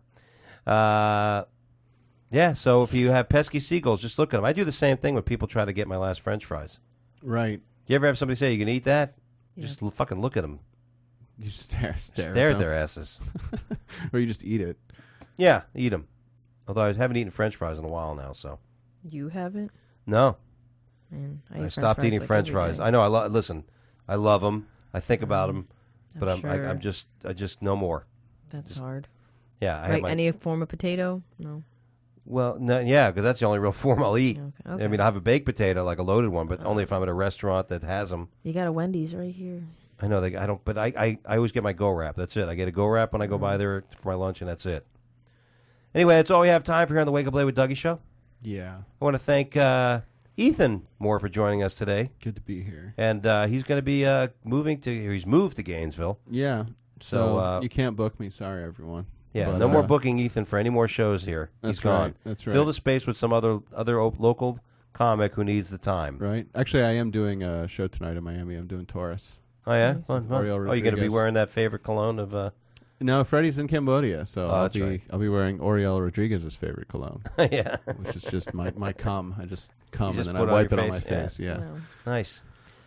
Uh, yeah, so if you have pesky seagulls, just look at them. I do the same thing when people try to get my last French fries. Right. You ever have somebody say, you can eat that? Yeah. Just l- fucking look at them. You stare, stare, Stare at at them. their asses. or you just eat it. Yeah, eat them. Although I haven't eaten French fries in a while now, so. You haven't? No. Man, I, I, eat French stopped fries, eating like, French every fries. day. I know. I lo- listen. I love them. I think about them, but I'm I'm I, sure. I'm just I just no more. That's just- hard. Yeah, I have Right? my, Any form of potato? No. well, no, yeah, because that's the only real form I'll eat. Okay. I okay. mean, I have a baked potato, like a loaded one, but only if I'm at a restaurant that has them. You got a Wendy's right here. I know they. I don't, but I, I, I always get my Go Wrap. That's it. I get a Go Wrap when I go Mm-hmm. by there for my lunch, and that's it. Anyway, that's all we have time for here on the Wake Up Late with Dougie show. Yeah. I want to thank uh, Ethan Moore for joining us today, Good to be here. and uh, he's going to be uh, moving to. He's moved to Gainesville. Yeah. So, So uh, you can't book me. Sorry, everyone. Yeah, But, no more uh, booking Ethan for any more shows here. That's He's gone. right. That's right. Fill the space with some other other o- local comic who needs the time. Right. Actually, I am doing a show tonight in Miami. I'm doing Taurus. Oh yeah. Nice. Fun, fun. Oriel Oh, you're going to be Rodriguez. wearing that favorite cologne of. Uh... No, Freddie's in Cambodia, so Oh, I'll that's be right. I'll be wearing Oriel Rodriguez's favorite cologne, yeah. which is just my my cum. I just cum just and put then it I on wipe your it on my face, yeah. face. Yeah. Wow. Nice.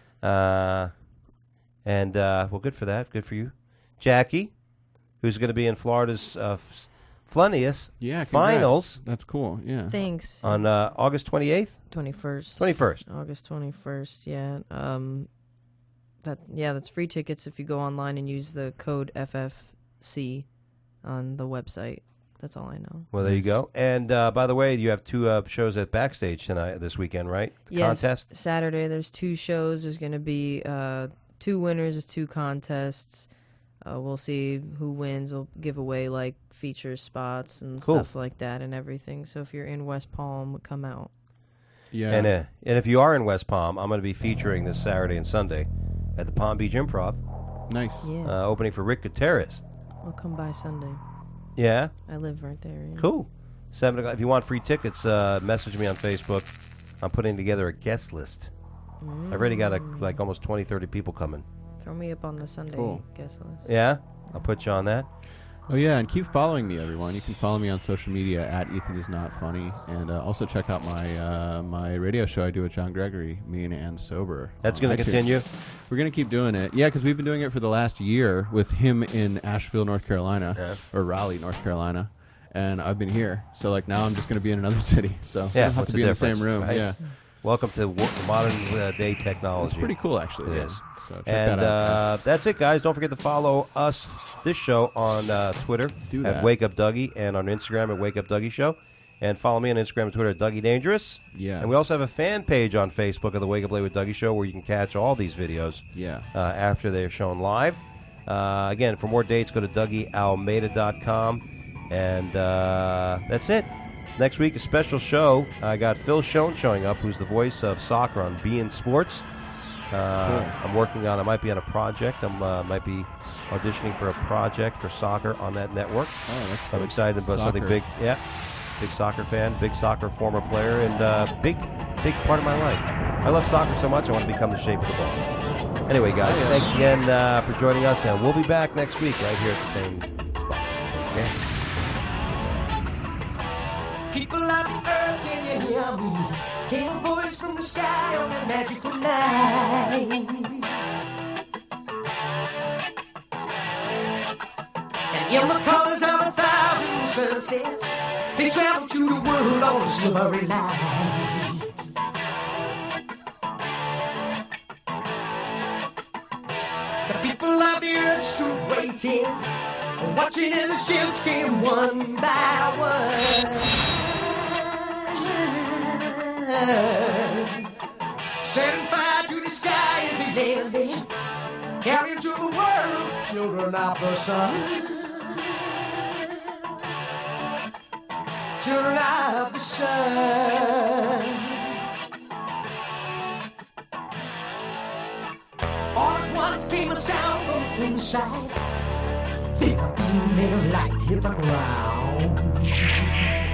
Uh, and uh, well, good for that. Good for you, Jackie, who's going to be in Florida's uh, f- Flunniest Yeah. congrats. Finals That's cool. Yeah. Thanks. on uh, August twenty-eighth, twenty-first. twenty-first. August twenty-first, yeah. Um, that yeah, that's free tickets if you go online and use the code F F C on the website. That's all I know. Well, there you Nice. go. And uh, by the way, you have two uh, shows at Backstage tonight, this weekend, right? The Yes, contest. Saturday there's two shows. There's going to be uh, two winners, there's two contests. Uh, we'll see who wins. We'll give away like feature spots and Cool. stuff like that and everything. So if you're in West Palm, come out. Yeah. And uh, and if you are in West Palm, I'm going to be featuring this Saturday and Sunday at the Palm Beach Improv, nice. Yeah, uh, opening for Rick Gutierrez. I'll come by Sunday. Yeah. I live right there. Yeah. Cool. Seven o'clock. If you want free tickets, uh, message me on Facebook. I'm putting together a guest list. I've already got a, like almost twenty, thirty people coming. Throw me up on the Sunday Cool. guest list. Yeah, I'll put you on that. Oh yeah, and keep following me, everyone. You can follow me on social media at Ethan is not funny, and uh, also check out my uh, my radio show I do with John Gregory, Mean and Sober. That's on going to iTunes. continue. We're gonna keep doing it, yeah, because we've been doing it for the last year with him in Asheville, North Carolina, Yeah. or Raleigh, North Carolina, and I've been here. So like now I'm just gonna be in another city. So Yeah, I don't have what's to the be in the difference, same room. right? Yeah, Welcome to wo- modern uh, day technology. it's pretty cool actually. It yeah. is. So check And that out. uh, that's it, guys. Don't forget to follow us, this show, on uh, Twitter Do at that. Wake Up Dougie and on Instagram at Wake Up Dougie Show. And follow me on Instagram and Twitter at Dougie Dangerous. Yeah. And we also have a fan page on Facebook of the Wake Up Late with Dougie Show where you can catch all these videos yeah. uh, after they're shown live. Uh, again, for more dates, go to Dougie Almeida dot com. And uh, that's it. Next week, a special show. I got Phil Schoen showing up, who's the voice of soccer on B N Sports. Uh, Cool. I'm working on, I might be on a project. I uh, might be auditioning for a project for soccer on that network. Oh, that's I'm cool. excited about something Soccer. big. Yeah, big soccer fan, big soccer former player, and uh, big, big part of my life. I love soccer so much, I want to become the shape of the ball. Anyway, guys, thanks again uh, for joining us, and we'll be back next week right here at the same spot. Okay? People of the earth, can you hear me? Came a voice from the sky on a magical night. And in the colors of a thousand sunsets, they traveled to the world on a silvery light. The people of the earth stood waiting, watching as the ships came one by one. Setting fire to the sky as they landed, carrying to the world children of the sun. Children of the sun. All at once came a sound from inside. Then a beam of light hit the ground.